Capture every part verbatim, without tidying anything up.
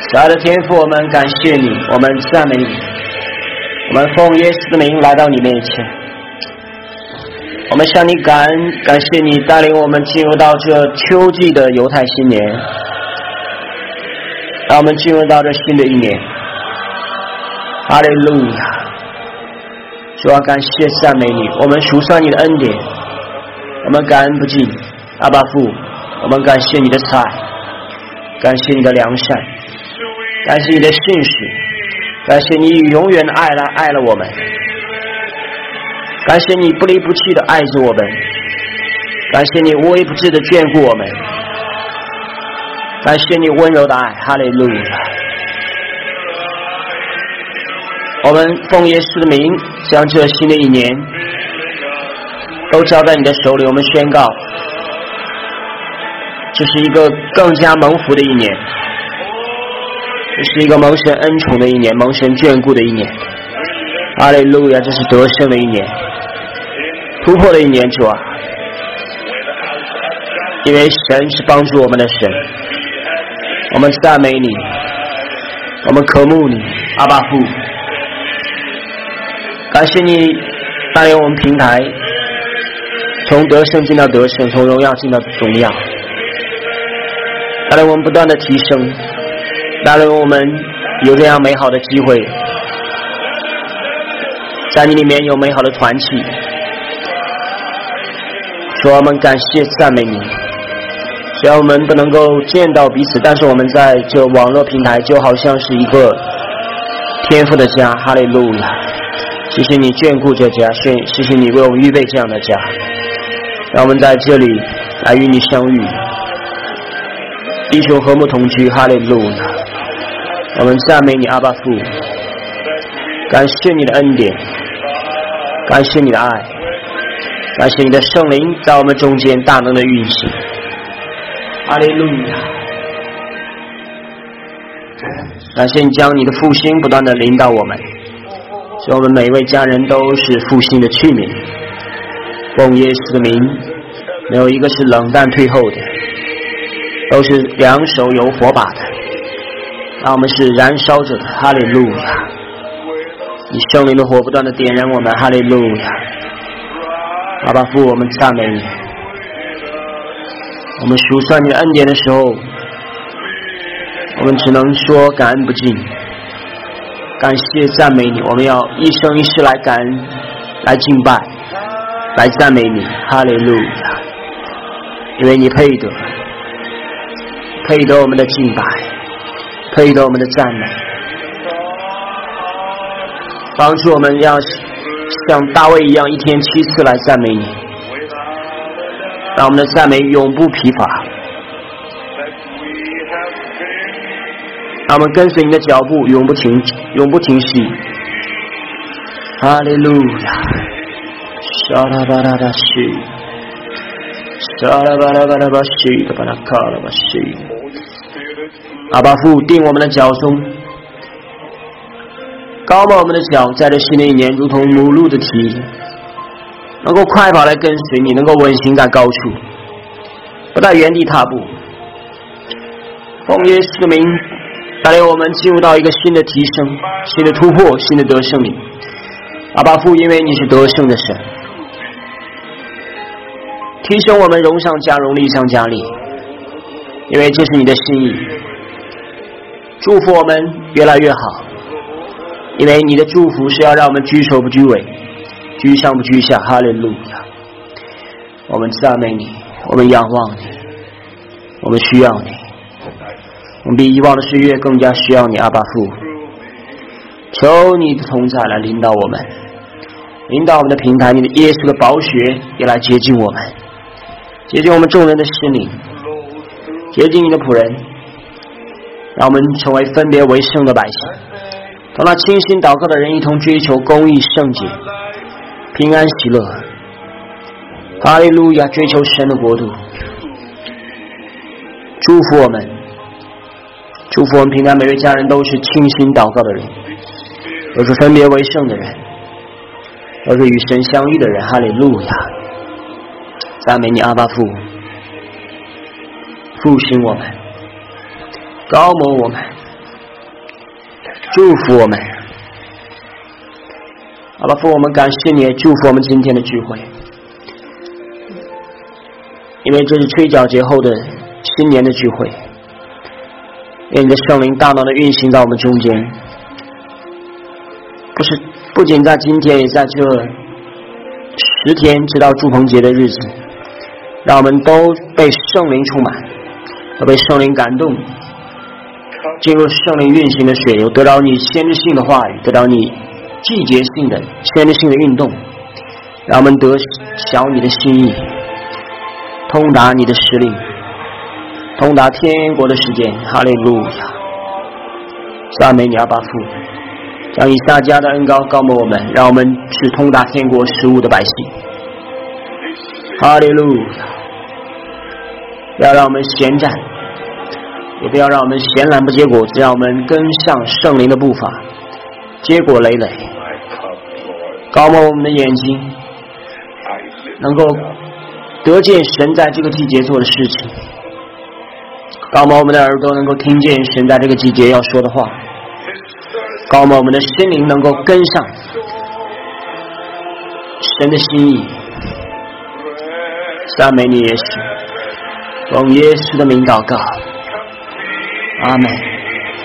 亲爱的天父，我们感谢你，我们赞美你，我们奉耶稣的名来到你面前，我们向你感恩，感谢你带领我们进入到这秋季的犹太新年，让我们进入到这新的一年。哈利路亚！主啊，感谢赞美你，我们数算你的恩典，我们感恩不尽。阿爸父，我们感谢你的慈爱，感谢你的良善，感谢你的信实，感谢你永远的爱来爱了我们，感谢你不离不弃的爱着我们，感谢你无微不至的眷顾我们，感谢你温柔的爱。哈利路亚！我们奉耶稣的名，将这新的一年都交在你的手里。我们宣告，这是一个更加蒙福的一年，这是一个蒙神恩宠的一年，蒙神眷顾的一年。哈利路亚！这是得胜的一年，突破的一年，主啊！因为神是帮助我们的神，我们赞美你，我们渴慕你，阿爸父。感谢你带领我们平台从得胜进到得胜，从荣耀进到荣耀，带领我们不断的提升，带领我们有这样美好的机会，在你里面有美好的团契。主啊，我们感谢赞美你，虽然我们不能够见到彼此，但是我们在这网络平台就好像是一个天父的家。哈利路亚！谢谢你眷顾这家，谢谢你为我们预备这样的家，让我们在这里来与你相遇，弟兄和睦同居。哈利路亚！我们赞美你，阿爸父，感谢你的恩典，感谢你的爱，感谢你的圣灵在我们中间大能的运行。哈利路亚！感谢你将你的复兴不断的领导我们，使我们每一位家人都是复兴的器皿。奉耶稣的名，没有一个是冷淡退后的，都是两手有火把的，让我们是燃烧着的。哈利路亚！你圣灵的火不断的点燃我们。哈利路亚！阿爸父，我们赞美你，我们数算你的恩典的时候，我们只能说感恩不尽，感谢赞美你，我们要一生一世来感恩，来敬拜，来赞美你。哈利路亚！因为你配得，配得我们的敬拜，配得我们的赞美，帮助我们要像大卫一样一天七次来赞美你，让我们的赞美永不疲乏，让我们跟随你的脚步永不停永不停息。哈利路亚！沙拉巴拉巴西，沙拉巴拉巴拉巴西，巴拉卡拉巴西。阿爸父，定我们的脚中，高把我们的脚，在这新的一年如同母鹿的蹄，能够快跑来跟随你，能够稳行在高处，不在原地踏步。奉耶稣的名，带领我们进入到一个新的提升、新的突破、新的得胜里。阿爸父，因为你是得胜的神，提升我们荣上加荣，力上加力，因为这是你的心意。祝福我们越来越好，因为你的祝福是要让我们居首不居尾，居上不居下。哈利路亚！我们赞美你，我们仰望你，我们需要你，我们比以往的岁月更加需要你。阿爸父，求你的同在来领导我们，领导我们的平台，你的耶稣的宝血也来洁净我们，洁净我们众人的心灵，洁净你的仆人，让我们成为分别为圣的百姓，同那清心祷告的人一同追求公义、圣洁、平安、喜乐。哈利路亚！追求神的国度，祝福我们，祝福我们平安每位家人都是清心祷告的人，都是分别为圣的人，都是与神相遇的人。哈利路亚！赞美你，阿爸父，复兴我们，高摩我们， 祝福我们。阿爸父，我们感谢你，祝福我们今天的聚会，因为这是吹角节后的新年的聚会，愿你的圣灵大脑的运行在我们中间，不是不仅在今天，也在这十天直到祝棚节的日子，让我们都被圣灵充满，都被圣灵感动，进入圣灵运行的水流，得到你先知性的话语，得到你季节性的先知性的运动，让我们得晓你的心意，通达你的使令，通达天国的时间。哈利路亚！赞美你阿爸父，将以撒家的恩膏膏抹我们，让我们是通达天国食物的百姓。哈利路亚！不要让我们闲站，也不要让我们闲懒不结果，只让我们跟上圣灵的步伐，结果累累。膏抹我们的眼睛，能够得见神在这个季节做的事情，膏抹我们的耳朵，能够听见神在这个季节要说的话，膏抹我们的心灵，能够跟上神的心意。赞美你耶稣，奉耶稣的名祷告，阿们。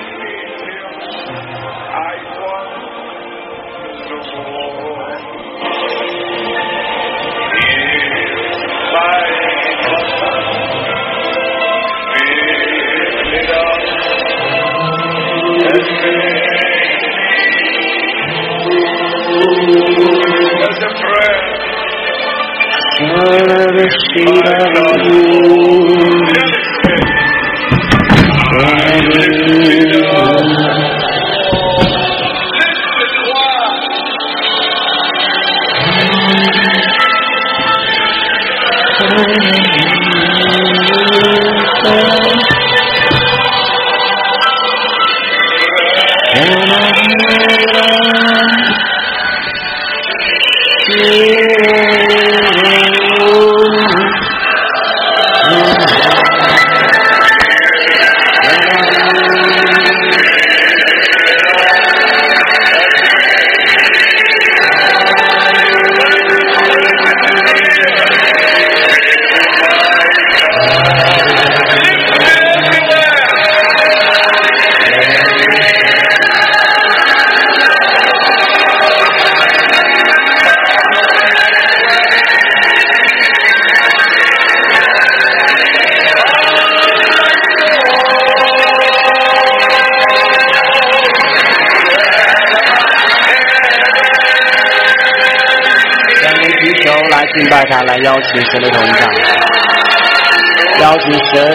敬拜他，来邀请神的同在，邀请神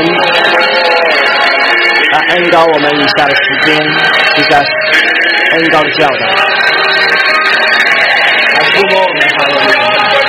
来恩膏我们以下的时间，以下恩膏的教导，来触摸我们的好友。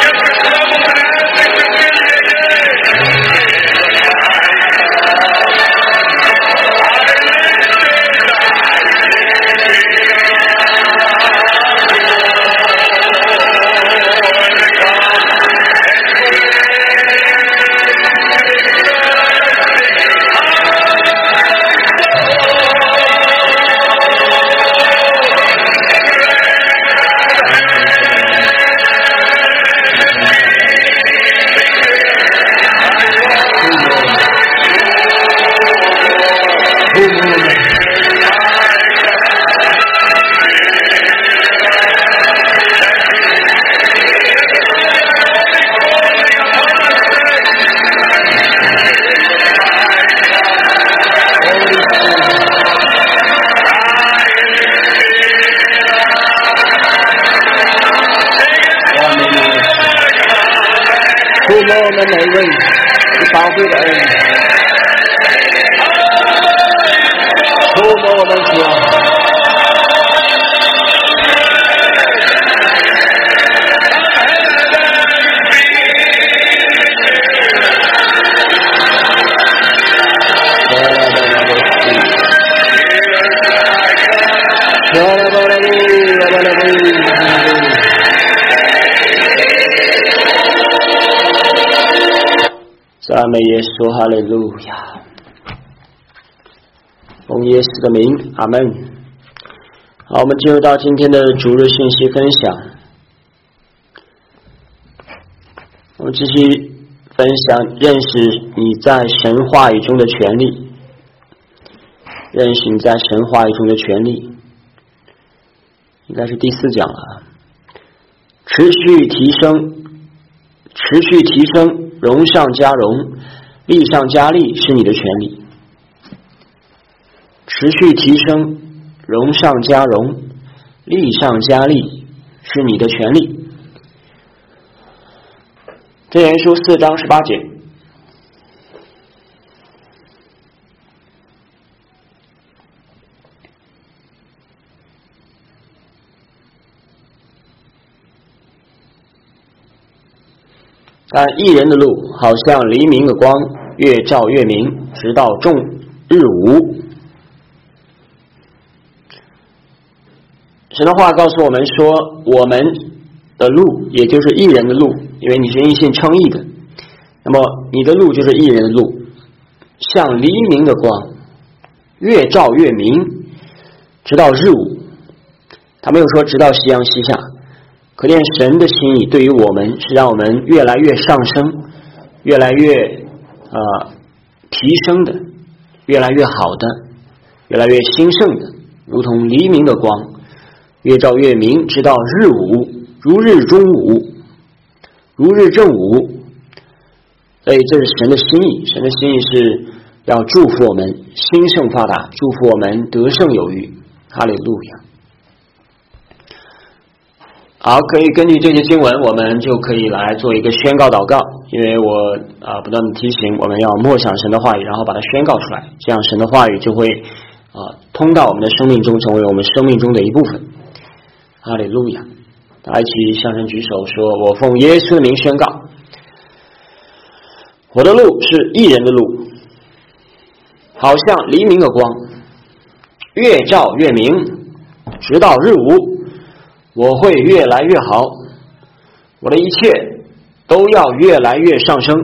触摸我们每位是宝贵的恩，触摸我们主啊，赞美耶稣，哈利路亚！奉耶稣的名，阿门。 好，我们进入到今天的主日信息分享。我们继续分享认识你在神话语中的权利，认识你在神话语中的权利，应该是第四讲了。持续提升，持续提升，荣上加荣，利上加利是你的权利。持续提升，荣上加荣，利上加利是你的权利。箴言书四章十八节。但义人的路好像黎明的光，越照越明，直到众日午。神的话告诉我们说，我们的路也就是义人的路，因为你是因信称义的，那么你的路就是义人的路，像黎明的光，越照越明，直到日午。他没有说直到夕阳西下，可见神的心意对于我们是让我们越来越上升，越来越呃提升的，越来越好的，越来越兴盛的，如同黎明的光，越照越明，直到日午，如日中午，如日正午。所以这是神的心意，神的心意是要祝福我们兴盛发达，祝福我们得胜有余。哈利路亚。好，可以根据这些经文，我们就可以来做一个宣告祷告。因为我啊、呃、不断的提醒我们要默想神的话语，然后把它宣告出来，这样神的话语就会啊、呃、通到我们的生命中，成为我们生命中的一部分。哈利路亚！大家一起向神举手说：“我奉耶稣的名宣告，我的路是义人的路，好像黎明的光，越照越明，直到日午。我会越来越好，我的一切都要越来越上升。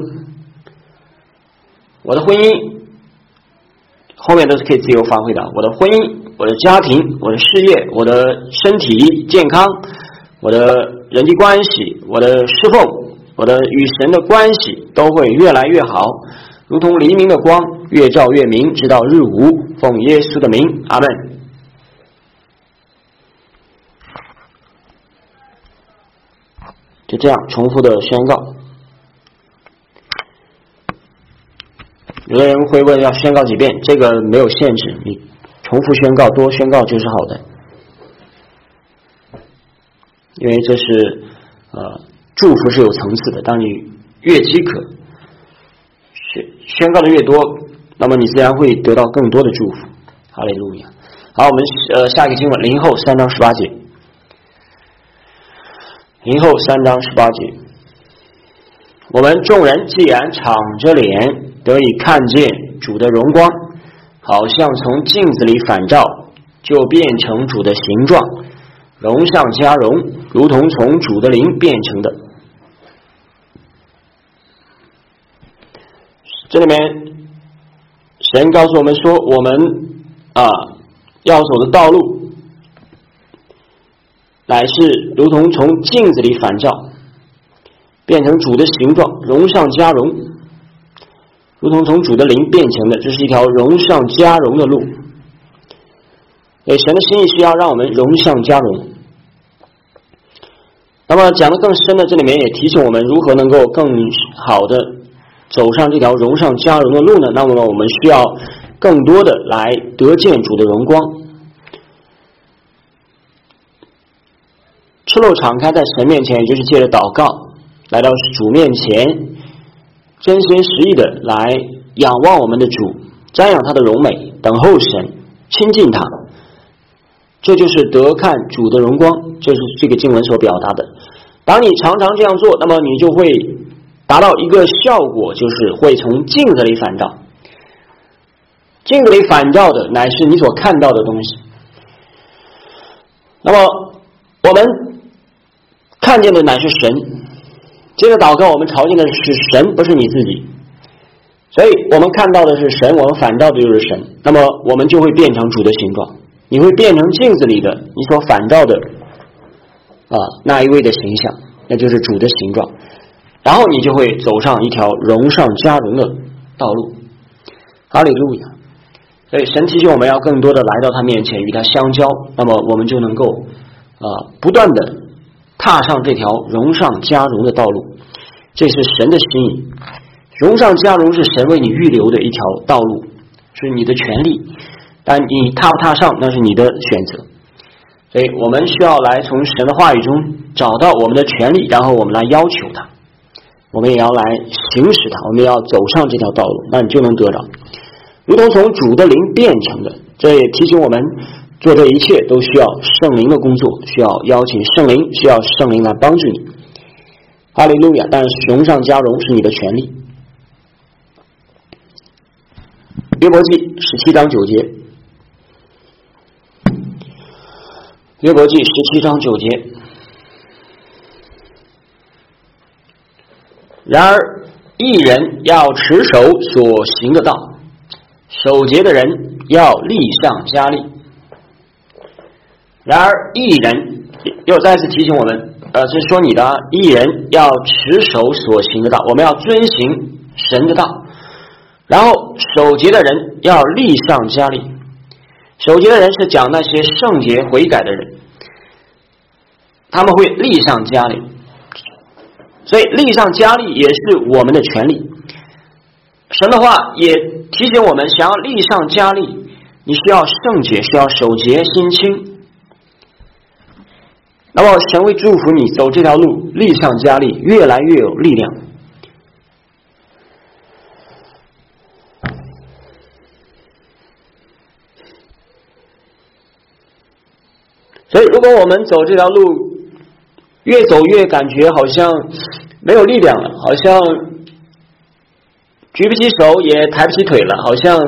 我的婚姻后面都是可以自由发挥的，我的婚姻，我的家庭，我的事业，我的身体健康，我的人际关系，我的侍奉，我的与神的关系都会越来越好，如同黎明的光，越照越明，直到日午。奉耶稣的名，阿们。”就这样重复的宣告。有的人会问要宣告几遍，这个没有限制，你重复宣告，多宣告就是好的，因为这是呃祝福是有层次的，当你越饥渴，宣宣告的越多，那么你自然会得到更多的祝福。哈利路亚。好，我们呃下一个经文，零后三章十八节。零后三章十八节，我们众人既然敞着脸得以看见主的荣光，好像从镜子里反照，就变成主的形状，荣上加荣，如同从主的灵变成的。这里面神告诉我们说，我们啊要走的道路乃是如同从镜子里反照，变成主的形状，荣上加荣，如同从主的灵变成的，这是一条荣上加荣的路。所以神的心意是要让我们荣上加荣。那么讲得更深的，这里面也提醒我们如何能够更好的走上这条荣上加荣的路呢？那么我们需要更多的来得见主的荣光。赤露敞开在神面前，也就是借着祷告来到主面前，真心实意的来仰望我们的主，瞻仰他的荣美，等候神，亲近他，这就是得看主的荣光，这是这个经文所表达的。当你常常这样做，那么你就会达到一个效果，就是会从镜子里反照。镜子里反照的乃是你所看到的东西。那么我们看见的乃是神，接着祷告，我们朝见的是神，不是你自己。所以我们看到的是神，我们反照的就是神，那么我们就会变成主的形状。 你会变成镜子里的你所反照的啊那一位的形象，那就是主的形状，然后你就会走上一条荣上加荣的道路。哈利路亚！所以神提醒我们要更多的来到他面前与他相交，那么我们就能够啊不断的踏上这条荣上加荣的道路，这是神的心意。荣上加荣是神为你预留的一条道路，是你的权利，但你踏不踏上那是你的选择。所以我们需要来从神的话语中找到我们的权利，然后我们来要求他，我们也要来行使它，我们要走上这条道路，那你就能得着如同从主的灵变成的。这也提醒我们做这一切都需要圣灵的工作，需要邀请圣灵，需要圣灵来帮助你。哈利路亚！但是荣上加荣是你的权利。约伯记十七章九节，约伯记十七章九节。然而义人要持守所行的道，守节的人要力上加力。然而义人又再次提醒我们，呃，是说你的义人要持守所行的道，我们要遵行神的道。然后守节的人要力上加力。守节的人是讲那些圣洁悔改的人，他们会力上加力。所以力上加力也是我们的权利。神的话也提醒我们，想要力上加力，你需要圣洁，需要守节心清。那么神会祝福你走这条路，力上加力，越来越有力量。所以如果我们走这条路越走越感觉好像没有力量了，好像举不起手也抬不起腿了，好像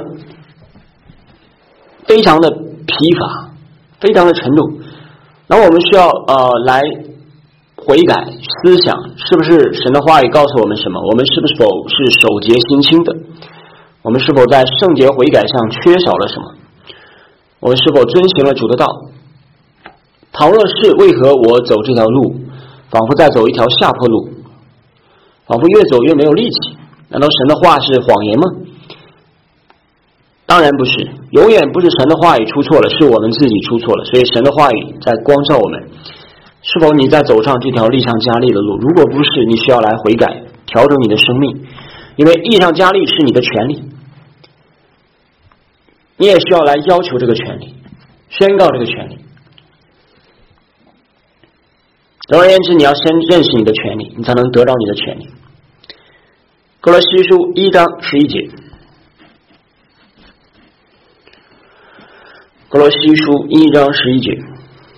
非常的疲乏，非常的沉重，那我们需要呃来悔改思想，是不是神的话语告诉我们什么？我们是不是否是守节心清的？我们是否在圣洁悔改上缺少了什么？我们是否遵行了主的道？倘若是，为何我走这条路仿佛在走一条下坡路，仿佛越走越没有力气？难道神的话是谎言吗？当然不是，永远不是神的话语出错了，是我们自己出错了。所以神的话语在光照我们，是否你在走上这条力上加力的路？如果不是，你需要来悔改，调整你的生命，因为力上加力是你的权利，你也需要来要求这个权利，宣告这个权利。总而言之，你要先认识你的权利，你才能得到你的权利。歌罗西书一章十一节，歌罗西书一章十一节，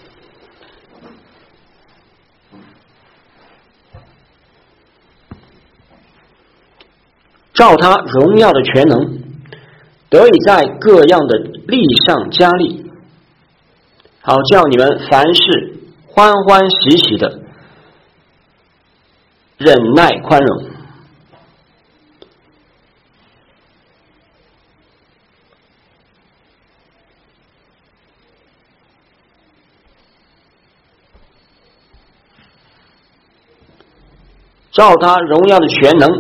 照他荣耀的全能，得以在各样的力上加力，好叫你们凡事欢欢喜喜的忍耐宽容。照他荣耀的全能，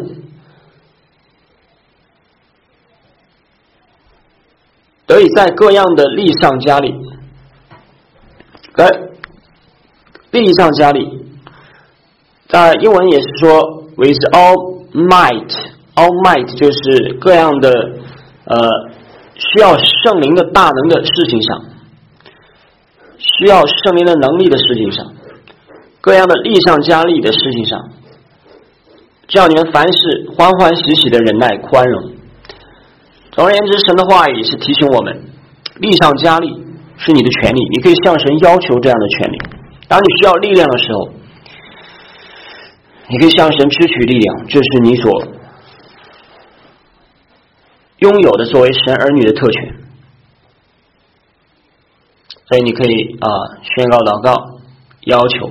得以在各样的力上加力。来，力上加力，在英文也是说 with all might， all might 就是各样的呃需要圣灵的大能的事情上，需要圣灵的能力的事情上，各样的力上加力的事情上，叫你们凡事欢欢喜喜的忍耐宽容。总而言之，神的话语是提醒我们，力上加力是你的权利，你可以向神要求这样的权利。当你需要力量的时候，你可以向神支取力量，这是你所拥有的作为神儿女的特权。所以你可以啊、呃、宣告祷告，要求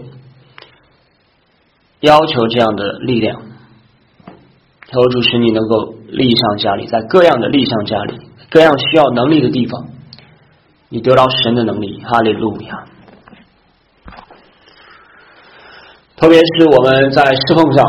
要求这样的力量，求主使你能够力上加力，在各样的力上加力，各样需要能力的地方你得到神的能力，哈利路亚。特别是我们在侍奉上，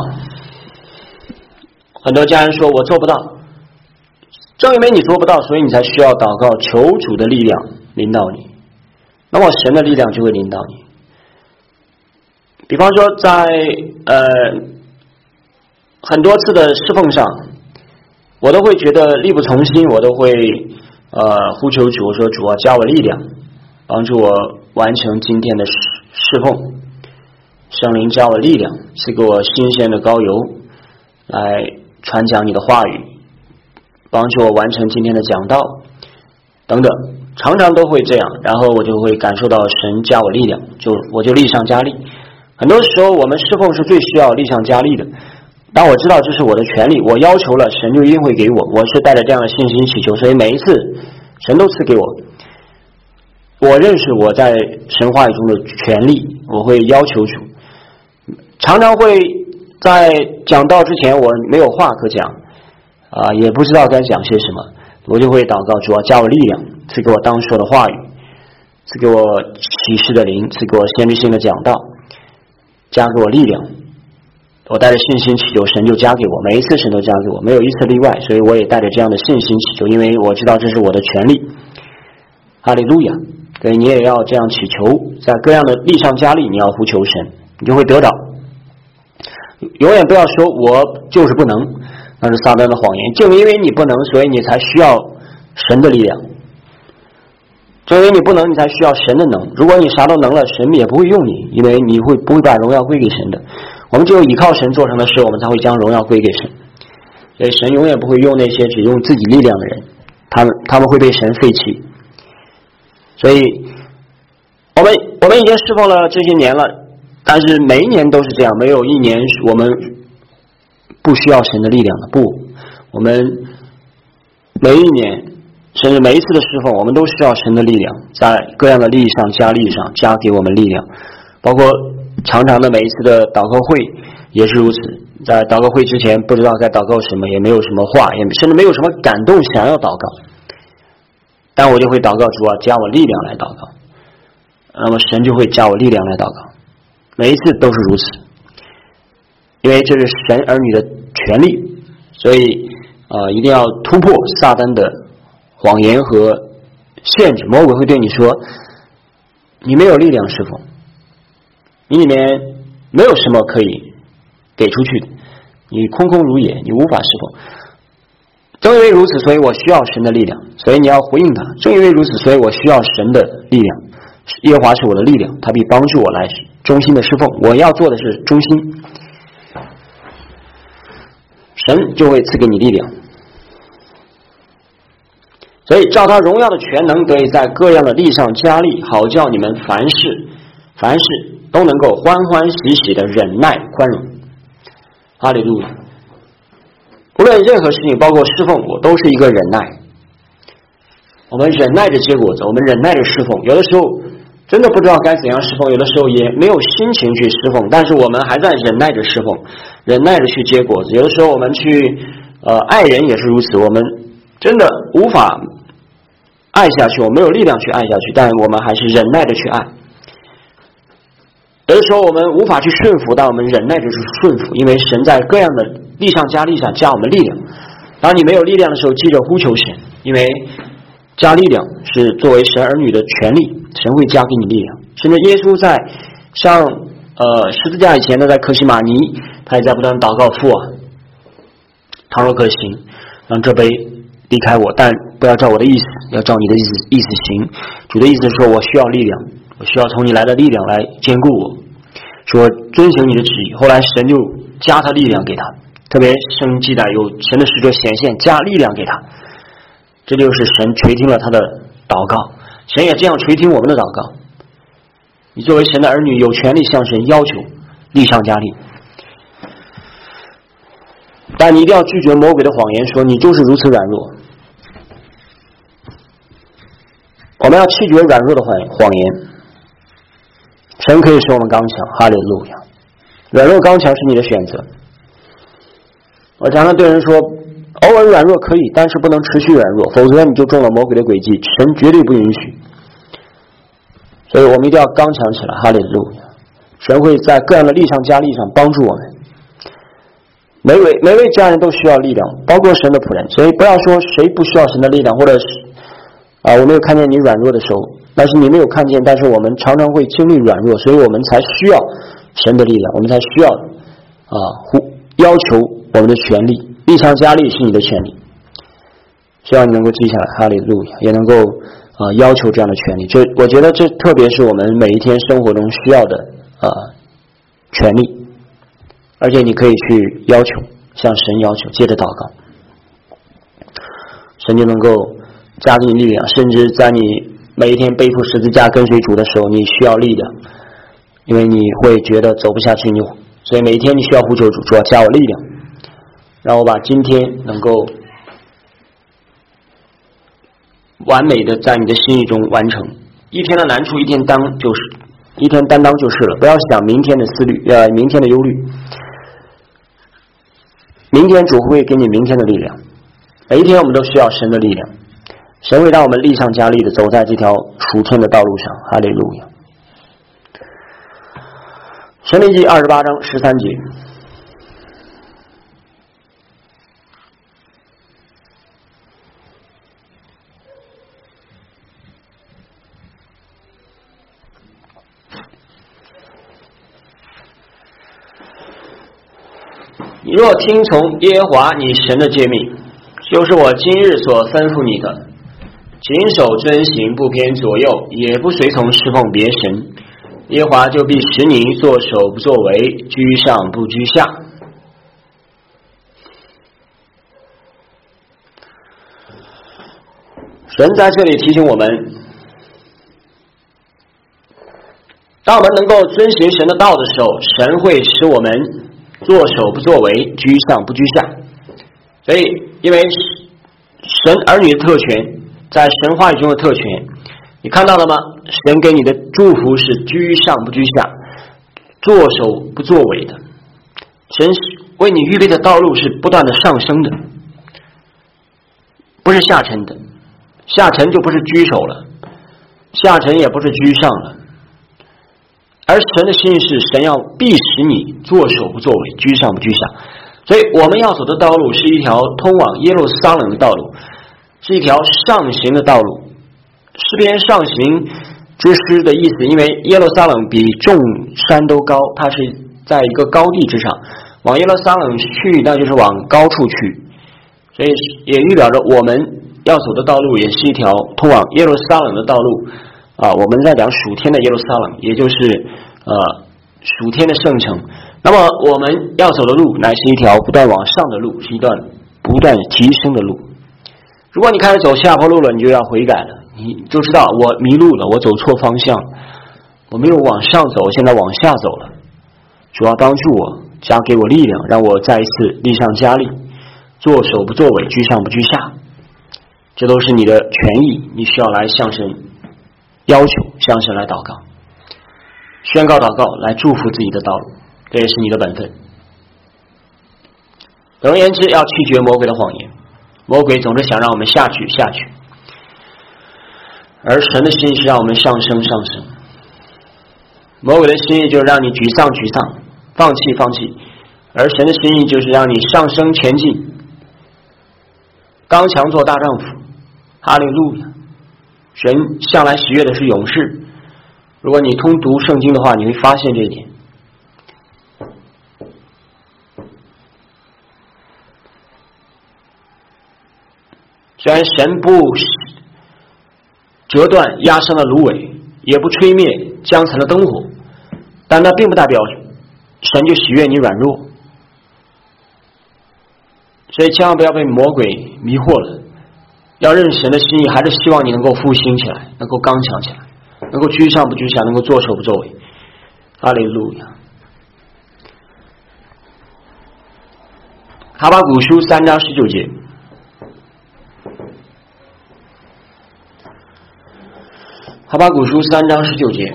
很多家人说我做不到，正因为你做不到，所以你才需要祷告，求主的力量领导你，那么神的力量就会领导你。比方说在呃很多次的侍奉上，我都会觉得力不从心，我都会呃呼求主，说主啊，加我力量，帮助我完成今天的侍侍奉。圣灵加我力量，赐给我新鲜的膏油，来传讲你的话语，帮助我完成今天的讲道等等，常常都会这样，然后我就会感受到神加我力量，就我就力上加力。很多时候我们侍奉是最需要力上加力的，当我知道这是我的权利，我要求了，神就一定会给我，我是带着这样的信心祈求，所以每一次神都赐给我。我认识我在神话语中的权利，我会要求主，常常会在讲道之前我没有话可讲啊、呃，也不知道该讲些什么，我就会祷告主啊，加我力量，赐给我当说的话语，赐给我启示的灵，赐给我先知性的讲道，加给我力量。我带着信心祈求，神就加给我，每一次神都加给我，没有一次例外，所以我也带着这样的信心祈求，因为我知道这是我的权利。哈利路亚。所以你也要这样祈求，在各样的力上加力，你要呼求神，你就会得到。永远不要说我就是不能，那是撒旦的谎言。正因为你不能，所以你才需要神的力量。正因为你不能，你才需要神的能。如果你啥都能了，神也不会用你，因为你会不会把荣耀归给神的。我们只有依靠神做成的事，我们才会将荣耀归给神。所以神永远不会用那些只用自己力量的人，他们他们会被神废弃。所以我们我们已经侍奉了这些年了，但是每一年都是这样，没有一年我们不需要神的力量的。不，我们每一年甚至每一次的侍奉，我们都需要神的力量，在各样的力上加力上加给我们力量，包括常常的每一次的祷告会也是如此。在祷告会之前不知道该祷告什么，也没有什么话，也甚至没有什么感动想要祷告，但我就会祷告主啊，加我力量来祷告，那么神就会加我力量来祷告，每一次都是如此，因为这是神儿女的权利。所以呃，一定要突破撒旦的谎言和限制。魔鬼会对你说，你没有力量侍奉，你里面没有什么可以给出去的，你空空如也，你无法侍奉。正因为如此，所以我需要神的力量，所以你要回应他。正因为如此，所以我需要神的力量。耶和华是我的力量，他必帮助我来忠心的侍奉。我要做的是忠心，神就会赐给你力量。所以照他荣耀的全能，得以在各样的力上加力，好叫你们凡事凡事都能够欢欢喜喜的忍耐宽容。哈利路亚。无论任何事情，包括侍奉，我都是一个忍耐。我们忍耐着结果子，我们忍耐着侍奉。有的时候真的不知道该怎样侍奉，有的时候也没有心情去侍奉，但是我们还在忍耐着侍奉，忍耐着去结果子。有的时候我们去呃爱人也是如此，我们真的无法爱下去，我没有力量去爱下去，但我们还是忍耐着去爱。有的时候我们无法去顺服，但我们忍耐着去顺服，因为神在各样的力上加力上加我们力量。当你没有力量的时候，记着呼求神，因为加力量是作为神儿女的权利，神会加给你力量。甚至耶稣在上呃十字架以前呢，在客西马尼，他也在不断祷告，父啊，倘若可行，让这杯离开我，但不要照我的意思，要照你的意思意思行。主的意思说，我需要力量，我需要从你来的力量来坚固我，说遵行你的旨意。后来神就加他力量给他，特别圣经记载有神的使者显现加力量给他，这就是神垂听了他的祷告。神也这样垂听我们的祷告。你作为神的儿女，有权利向神要求力上加力，但你一定要拒绝魔鬼的谎言，说你就是如此软弱。我们要弃绝软弱的谎言。神可以使我们刚强，哈利路亚。软弱刚强是你的选择。我常常对人说，偶尔软弱可以，但是不能持续软弱，否则你就中了魔鬼的诡计，神绝对不允许。 所以我们一定要刚强起来，哈利路亚！神会在各样的力上加力上帮助我们。每位每位家人都需要力量，包括神的仆人。所以不要说谁不需要神的力量，或者是啊，我没有看见你软弱的时候，但是你没有看见，但是我们常常会经历软弱，所以我们才需要神的力量，我们才需要啊要求我们的权利，力上加力是你的权利。希望你能够记下来，哈利路亚，也能够啊要求这样的权利。这我觉得这特别是我们每一天生活中需要的啊权利，而且你可以去要求，向神要求，接着祷告，神就能够加给你力量。甚至在你每一天背负十字架跟随主的时候，你需要力量，因为你会觉得走不下去，你所以每一天你需要呼求主，主要加我力量，让我把今天能够完美的在你的心意中完成。一天的难处一天当就是一天担当就是了，不要想明天的思虑，呃，明天的忧虑。明天主会给你明天的力量，每一天我们都需要神的力量，神会让我们力上加力的走在这条属天的道路上，哈利路亚。申命记二十八章十三节，你若听从耶和华你神的诫命，就是我今日所吩咐你的，谨守遵行，不偏左右，也不随从侍奉别神，耶和华就必使你作首不作为，居上不居下。神在这里提醒我们，当我们能够遵行神的道的时候，神会使我们作首不作为，居上不居下。所以因为神儿女的特权，在神话语中的特权，你看到了吗？神给你的祝福是居上不居下，作首不作为的。神为你预备的道路是不断的上升的，不是下沉的。下沉就不是居首了，下沉也不是居上了，而神的心意是神要必使你作首不作为，居上不居下。所以我们要走的道路是一条通往耶路撒冷的道路，是一条上行的道路。诗篇上行之诗的意思，因为耶路撒冷比众山都高，它是在一个高地之上，往耶路撒冷去那就是往高处去，所以也预表着我们要走的道路也是一条通往耶路撒冷的道路啊。我们在讲属天的耶路撒冷，也就是呃属天的圣城。那么我们要走的路乃是一条不断往上的路，是一段不断提升的路。如果你开始走下坡路了，你就要悔改了，你就知道我迷路了，我走错方向，我没有往上走，我现在往下走了。主要帮助我，加给我力量，让我再一次力上加力，作首不作为，居上不居下。这都是你的权益，你需要来向神要求，向神来祷告，宣告祷告，来祝福自己的道路，这也是你的本分。总而言之，要拒绝魔鬼的谎言，魔鬼总是想让我们下去下去，而神的心意是让我们上升上升。魔鬼的心意就是让你沮丧沮丧，放弃放弃，而神的心意就是让你上升前进，刚强做大丈夫。哈利路亚！神向来喜悦的是勇士。如果你通读圣经的话，你会发现这一点。虽然神不折断压伤的芦苇，也不吹灭将残的灯火，但那并不代表神就喜悦你软弱。所以千万不要被魔鬼迷惑了，要认识神的心意，还是希望你能够复兴起来，能够刚强起来，能够居上不居下，能够作首不作为。哈利路亚！哈巴谷书三章十九节，哈巴谷书三章十九节，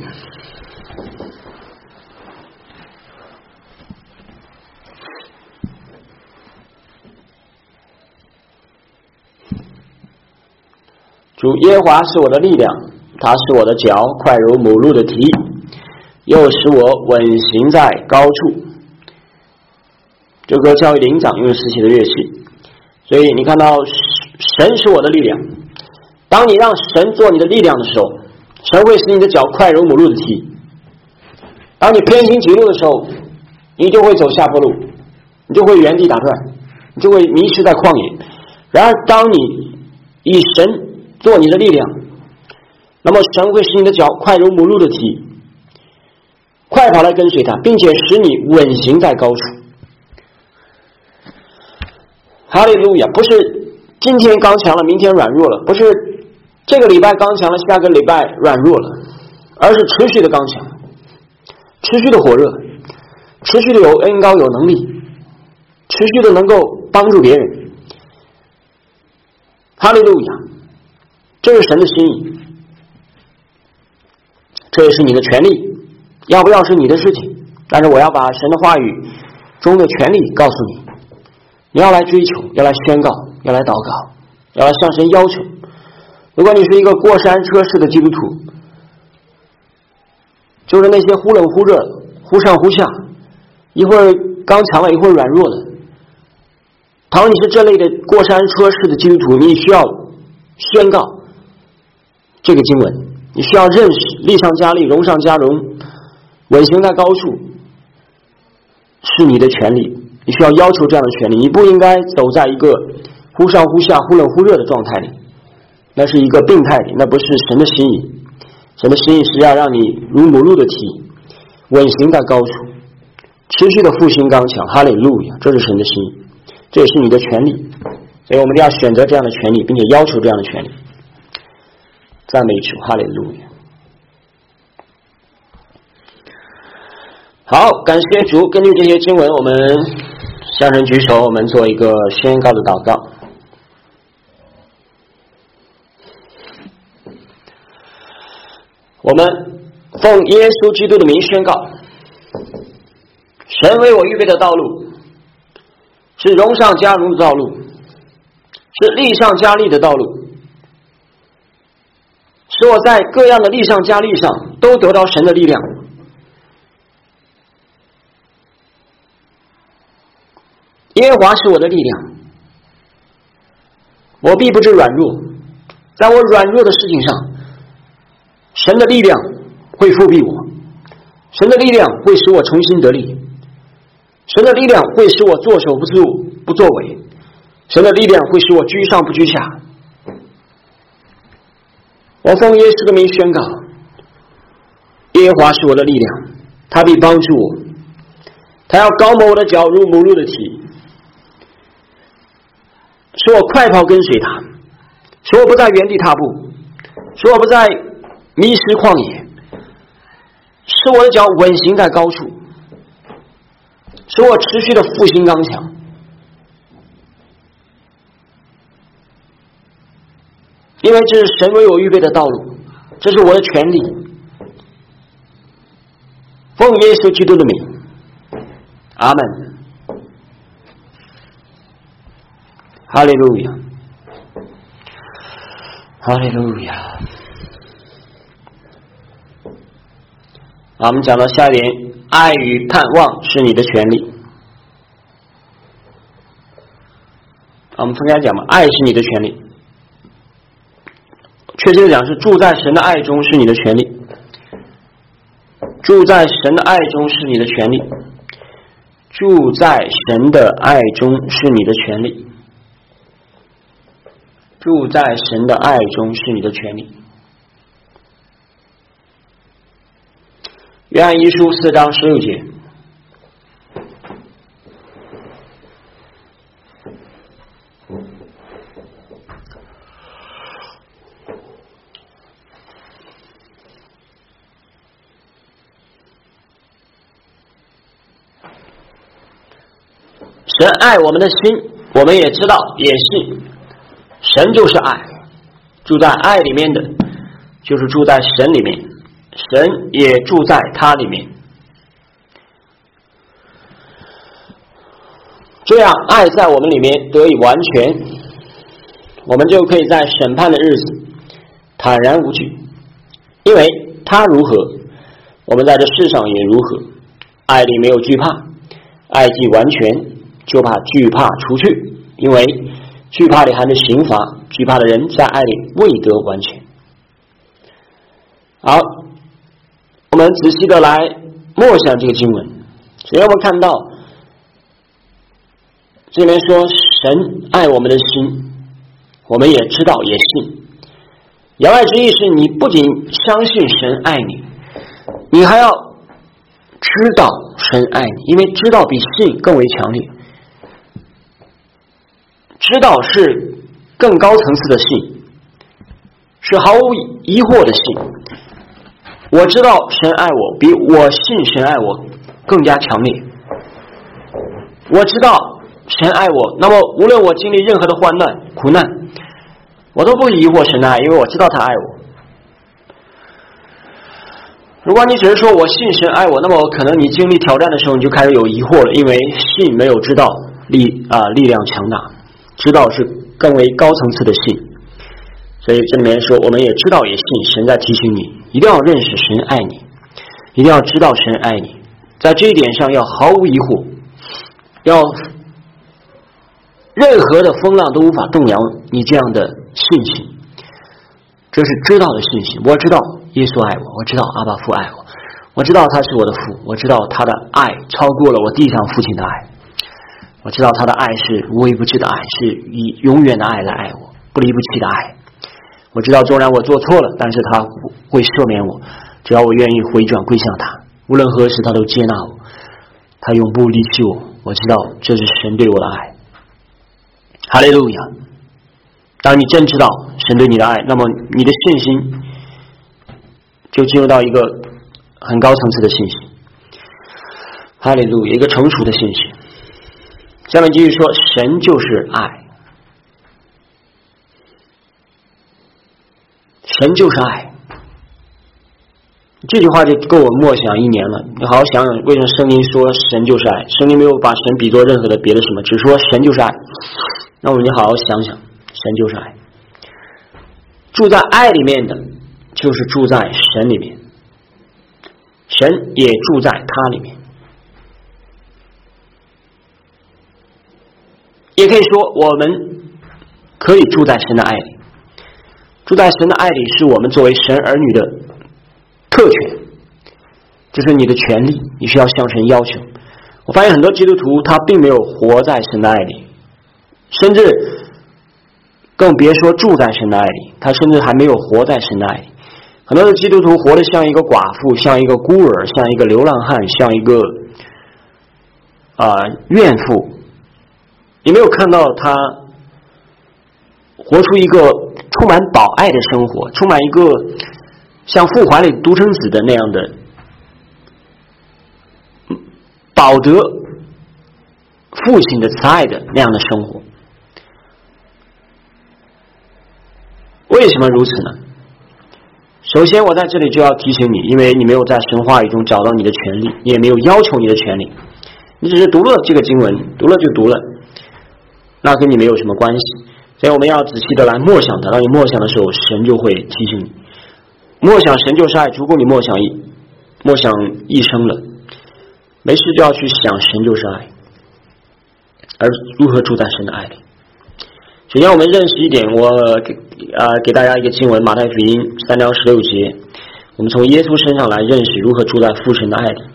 主耶和华是我的力量， 他使我的脚快如母鹿的蹄，又使我稳行在高处。这个教育灵长用实习的乐器，所以你看到神是我的力量。当你让神做你的力量的时候，神会使你的脚快如母鹿的蹄。当你偏行歧路的时候，你就会走下坡路，你就会原地打转，你就会迷失在旷野。然而当你以神做你的力量，那么神会使你的脚快如母鹿的蹄，快跑来跟随他，并且使你稳行在高处。哈利路亚！不是今天刚强了明天软弱了，不是这个礼拜刚强了下个礼拜软弱了，而是持续的刚强，持续的火热，持续的有恩高有能力，持续的能够帮助别人。哈利路亚！这是神的心意，这也是你的权利，要不要是你的事情，但是我要把神的话语中的权利告诉你，你要来追求，要来宣告，要来祷告，要来向神要求。如果你是一个过山车式的基督徒，就是那些忽冷忽热，忽上忽下，一会儿刚强了一会儿软弱的，倘你是这类的过山车式的基督徒，你需要宣告这个经文，你需要认识力上加力，荣上加荣，稳行在高处是你的权利，你需要要求这样的权利。你不应该走在一个忽上忽下忽冷忽热的状态里，那是一个病态里，那不是神的心意。神的心意是要让你如母鹿的蹄，稳行在高处，持续的复兴刚强。哈利路亚！这是神的心意，这也是你的权利，所以我们要选择这样的权利，并且要求这样的权利。赞美主，哈利路亚！好，感谢主。根据这些经文，我们向神举手，我们做一个宣告的祷告。我们奉耶稣基督的名宣告，神为我预备的道路是荣上加荣的道路，是力上加力的道路，使我在各样的力上加力上都得到神的力量。耶和华是我的力量，我必不致软弱。在我软弱的事情上，神的力量会复庇我，神的力量会使我重新得力，神的力量会使我作首不作不作为，神的力量会使我居上不居下。我奉耶稣的名宣告，耶和华是我的力量，他必帮助我，他要高摩我的脚如母鹿的蹄，使我快跑跟随他，使我不在原地踏步，使我不在迷失旷野，使我的脚稳行在高处，使我持续的复兴刚强。因为这是神为我预备的道路，这是我的权利。奉耶稣基督的名，阿门。哈利路亚，哈利路亚。好，我们讲到下一点，爱与盼望是你的权利。好，我们分开讲吧，爱是你的权利。确切的讲是住在神的爱中是你的权利，住在神的爱中是你的权利，住在神的爱中是你的权利，住在神的爱中是你的权利。约翰一书四章十六节，神爱我们的心，我们也知道也信，神就是爱，住在爱里面的就是住在神里面，神也住在他里面。这样爱在我们里面得以完全，我们就可以在审判的日子坦然无惧， 因为他如何，我们在这世上也如何。爱里没有惧怕，爱既完全，就把惧怕除去，因为惧怕里含着刑罚，惧怕的人在爱里未得完全。好，我们仔细的来默想这个经文。首先我们看到这里面说神爱我们的心，我们也知道也信。言外之意是你不仅相信神爱你，你还要知道神爱你，因为知道比信更为强烈。知道是更高层次的信，是毫无疑惑的信。我知道神爱我，比我信神爱我更加强烈。我知道神爱我，那么无论我经历任何的患难苦难，我都不疑惑神的爱，因为我知道他爱我。如果你只是说我信神爱我，那么可能你经历挑战的时候你就开始有疑惑了，因为信没有知道力啊、呃、力量强大，知道是更为高层次的信。所以这里面说我们也知道也信，神在提醒你一定要认识神爱你，一定要知道神爱你，在这一点上要毫无疑惑，要任何的风浪都无法动摇你这样的信心。这是知道的信心。我知道耶稣爱我，我知道阿爸父爱我，我知道他是我的父，我知道他的爱超过了我地上父亲的爱，我知道他的爱是无微不至的爱，是以永远的爱来爱我，不离不弃的爱。我知道纵然我做错了，但是他会赦免我，只要我愿意回转归向他，无论何时他都接纳我，他永不离弃我。我知道这是神对我的爱。哈利路亚！当你真知道神对你的爱，那么你的信心就进入到一个很高层次的信心。哈利路亚！一个成熟的信心。下面继续说，神就是爱。神就是爱，这句话就够我默想一年了。你好好想想，为什么圣经说神就是爱？圣经没有把神比作任何的别的什么，只说神就是爱。那我们就好好想想，神就是爱。住在爱里面的，就是住在神里面，神也住在他里面。也可以说，我们可以住在神的爱里。住在神的爱里是我们作为神儿女的特权，这是你的权利，你需要向神要求。我发现很多基督徒他并没有活在神的爱里，甚至更别说住在神的爱里，他甚至还没有活在神的爱里。很多的基督徒活得像一个寡妇，像一个孤儿，像一个流浪汉，像一个啊、呃、怨妇。你没有看到他活出一个充满保爱的生活，充满一个像父怀里独生子的那样的保得父亲的慈爱的那样的生活。为什么如此呢？首先我在这里就要提醒你，因为你没有在神话语中找到你的权利，你也没有要求你的权利，你只是读了这个经文，读了就读了，那跟你没有什么关系。所以我们要仔细的来默想它，当你默想的时候，神就会提醒你。默想神就是爱，足够你默想一默想一生了。没事就要去想神就是爱，而如何住在神的爱里。首先我们认识一点，我给呃给大家一个经文，马太福音三章十六节，我们从耶稣身上来认识如何住在父神的爱里。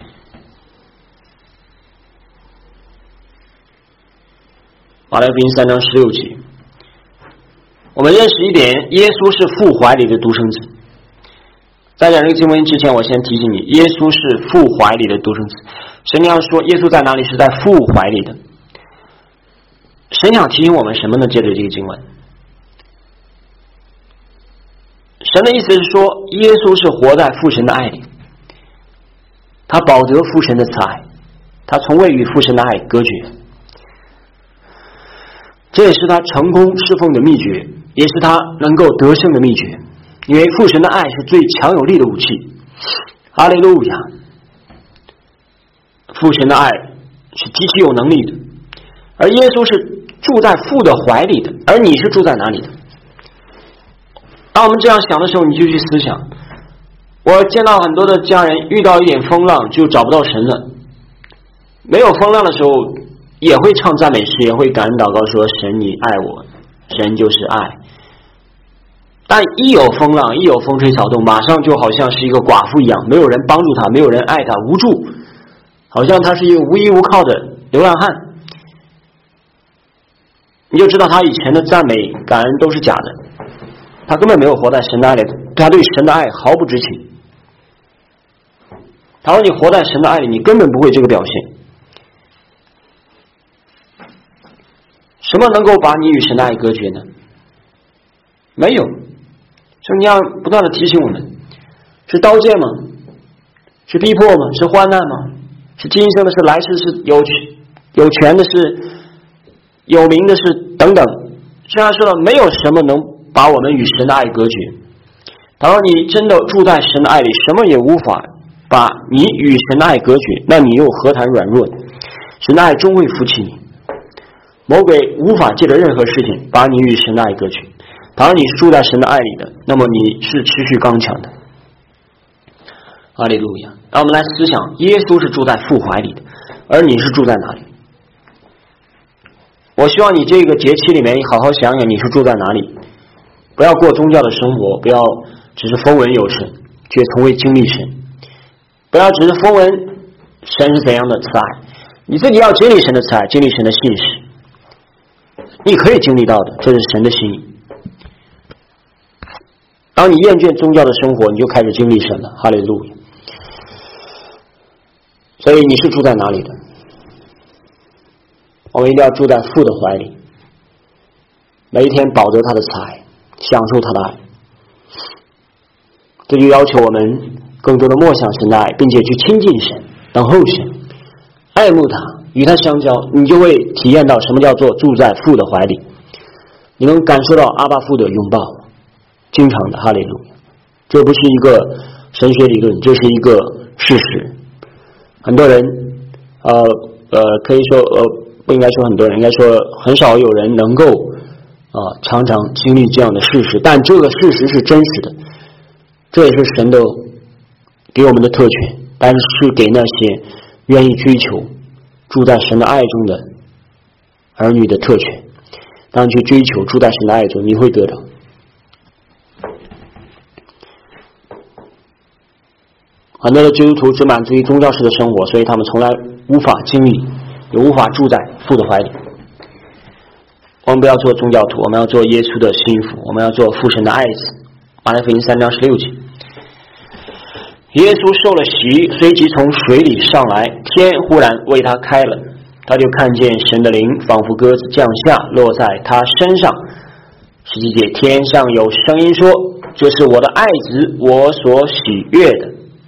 马太福音三章十六节，我们认识一点，耶稣是父怀里的独生子。在讲这个经文之前，我先提醒你，耶稣是父怀里的独生子。神要说耶稣在哪里，是在父怀里的。神想提醒我们什么呢？借着这个经文，神的意思是说，耶稣是活在父神的爱里，他保得父神的慈爱，他从未与父神的爱隔绝。这也是他成功侍奉的秘诀，也是他能够得胜的秘诀。因为父神的爱是最强有力的武器。哈利路亚！父神的爱是极其有能力的，而耶稣是住在父的怀里的，而你是住在哪里的？当我们这样想的时候，你就去思想， 我见到很多的家人遇到一点风浪就找不到神了，没有风浪的时候也会唱赞美诗，也会感恩祷告说神你爱我，神就是爱。但一有风浪，一有风吹草动，马上就好像是一个寡妇一样，没有人帮助他，没有人爱他，无助，好像他是一个无依无靠的流浪汉。你就知道他以前的赞美感恩都是假的，他根本没有活在神的爱里，他对神的爱毫不知情。倘若你活在神的爱里，你根本不会这个表现。什么能够把你与神的爱隔绝呢？没有。圣经上不断的提醒我们，是刀剑吗？是逼迫吗？是患难吗？是今生的，是来世，是有有权的，是有名的，是等等。虽然说了，没有什么能把我们与神的爱隔绝。倘若你真的住在神的爱里，什么也无法把你与神的爱隔绝，那你又何谈软弱？神的爱终会扶起你。魔鬼无法借着任何事情把你与神的爱隔绝。倘若你是住在神的爱里的，那么你是持续刚强的。哈利路亚！让我们来思想，耶稣是住在父怀里的，而你是住在哪里？我希望你这个节期里面好好想想你是住在哪里，不要过宗教的生活，不要只是风闻有神却从未经历神，不要只是风闻神是怎样的慈爱，你自己要经历神的慈爱，经历神的信实，你可以经历到的，这是神的心意。当你厌倦宗教的生活，你就开始经历神了。哈利路亚！所以你是住在哪里的？我们一定要住在父的怀里，每一天保得他的慈爱，享受他的爱。这就要求我们更多的默想神的爱，并且去亲近神，等候神，爱慕他，与他相交，你就会体验到什么叫做住在父的怀里。你能感受到阿爸父的拥抱，经常的。哈利路亚！这不是一个神学理论，这是一个事实。很多人呃呃可以说呃不应该说很多人，应该说很少有人能够啊、呃、常常经历这样的事实，但这个事实是真实的，这也是神的给我们的特权，但是给那些愿意追求住在神的爱中的儿女的特权。当你去追求住在神的爱中，你会得到。很多的基督徒只满足于宗教式的生活，所以他们从来无法经历，也无法住在父的怀里。我们不要做宗教徒，我们要做耶稣的心腹，我们要做父神的爱子。马太福音三章十六节，耶稣受了洗，随即从水里上来，天忽然为他开了，他就看见神的灵仿佛鸽子降下，落在他身上。十七节，天上有声音说：“这是我的爱子，我所喜悦的。”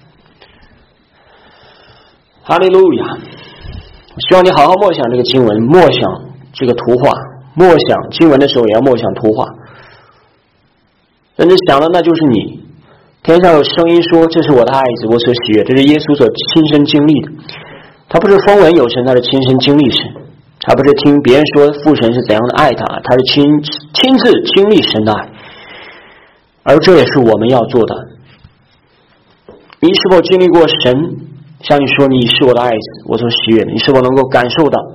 哈利路亚！希望你好好默想这个经文，默想这个图画，默想经文的时候也要默想图画。甚至想了，那就是你。天上有声音说：“这是我的爱子，我所喜悦。”这是耶稣所亲身经历的。他不是风闻有神，他是亲身经历神。他不是听别人说父神是怎样的爱他，他是亲亲自经历神的爱。而这也是我们要做的。你是否经历过神向你说你是我的爱子，我所喜悦的？你是否能够感受到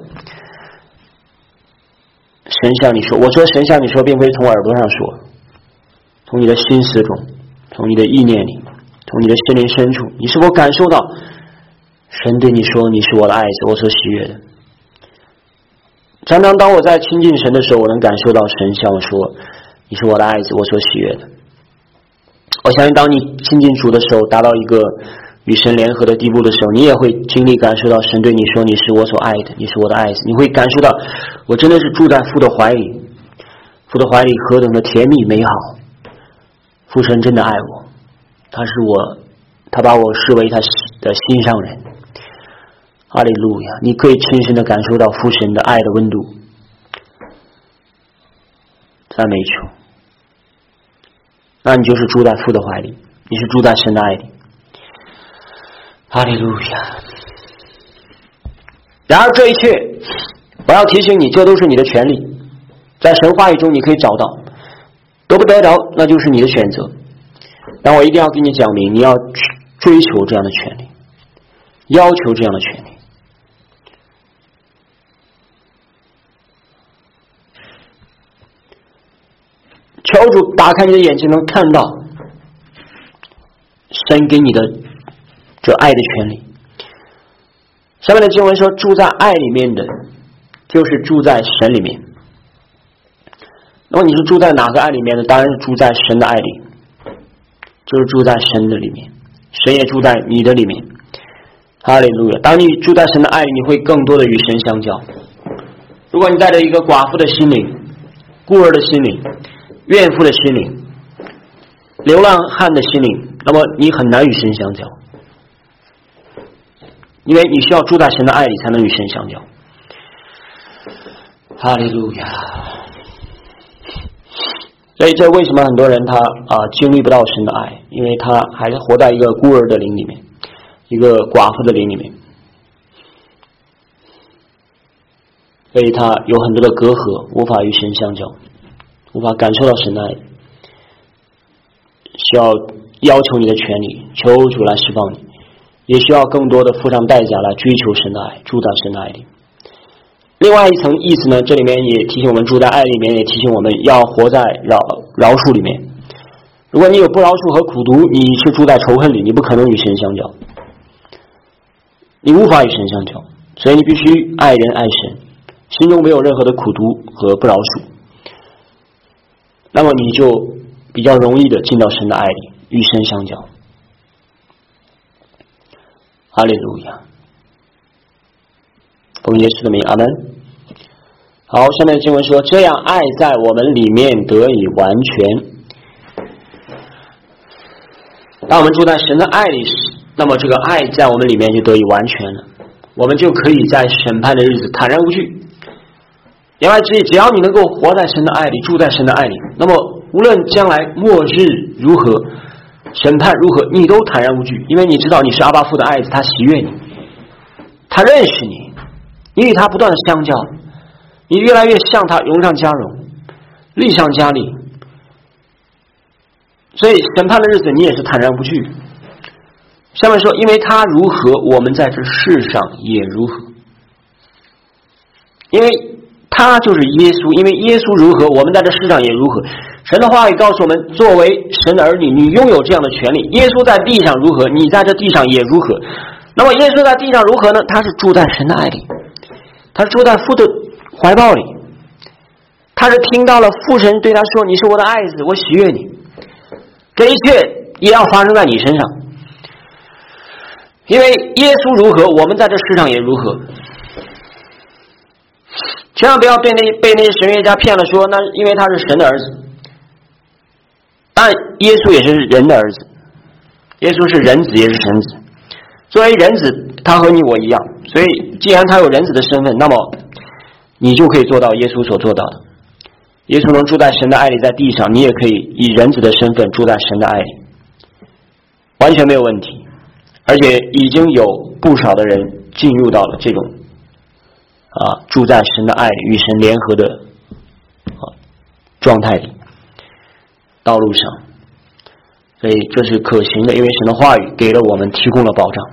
神向你说？我说神向你说并非从耳朵上说，从你的心思中，从你的意念里，从你的心灵深处，你是否感受到神对你说你是我的爱子，我所喜悦的？常常当我在亲近神的时候，我能感受到神向我说你是我的爱子，我所喜悦的。我相信当你亲近主的时候，达到一个与神联合的地步的时候，你也会经历感受到神对你说你是我所爱的，你是我的爱子。你会感受到我真的是住在父的怀里，父的怀里何等的甜蜜美好，父神真的爱我，他是我，他把我视为他的心上人。哈利路亚！你可以亲身的感受到父神的爱的温度。赞美主！那你就是住在父的怀里，你是住在神的爱里。哈利路亚！然而这一切，我要提醒你，这都是你的权利，在神话语中你可以找到，得不得着那就是你的选择。 但我一定要给你讲明，你要追求这样的权利，要求这样的权利。求主打开你的眼睛，能看到神给你的这爱的权利。下面的经文说，住在爱里面的就是住在神里面。那么你是住在哪个爱里面呢？当然是住在神的爱里，就是住在神的里面，神也住在你的里面。哈利路亚！当你住在神的爱里，你会更多的与神相交。如果你带着一个寡妇的心灵、孤儿的心灵、怨妇的心灵、流浪汉的心灵，那么你很难与神相交，因为你需要住在神的爱里才能与神相交。哈利路亚！所以这为什么很多人他啊、呃、经历不到神的爱，因为他还是活在一个孤儿的灵里面，一个寡妇的灵里面，所以他有很多的隔阂，无法与神相交，无法感受到神的爱，需要要求你的权利，求主来释放你，也需要更多的付上代价来追求神的爱，住在神的爱里。另外一层意思呢，这里面也提醒我们住在爱里面，也提醒我们要活在饶饶恕里面。如果你有不饶恕和苦毒，你是住在仇恨里，你不可能与神相交，你无法与神相交，所以你必须爱人爱神，心中没有任何的苦毒和不饶恕，那么你就比较容易的进到神的爱里，与神相交。哈利路亚！奉耶稣的名，阿门。好，下面的经文说，这样爱在我们里面得以完全。当我们住在神的爱里时，那么这个爱在我们里面就得以完全了，我们就可以在审判的日子坦然无惧。言外之意，只要你能够活在神的爱里，住在神的爱里，那么无论将来末日如何，审判如何，你都坦然无惧，因为你知道你是阿爸父的爱子，他喜悦你，他认识你，你与他不断的相交，你越来越像他，荣上加荣，力上加力，所以审判的日子你也是坦然无惧。下面说，因为他如何，我们在这世上也如何。因为他就是耶稣，因为耶稣如何，我们在这世上也如何。神的话语告诉我们，作为神的儿女，你拥有这样的权利。耶稣在地上如何，你在这地上也如何。那么耶稣在地上如何呢？他是住在神的爱里，他是住在父的怀抱里，他是听到了父神对他说，你是我的爱子，我喜悦你，这一切也要发生在你身上。因为耶稣如何，我们在这世上也如何。千万不要被那被那些神学家骗了，说那因为他是神的儿子，但耶稣也是人的儿子，耶稣是人子也是神子。作为人子，他和你我一样，所以既然他有人子的身份，那么你就可以做到耶稣所做到的。耶稣能住在神的爱里，在地上，你也可以以人子的身份住在神的爱里，完全没有问题。而且已经有不少的人进入到了这种啊住在神的爱里，与神联合的啊状态里道路上，所以这是可行的，因为神的话语给了我们提供了保障，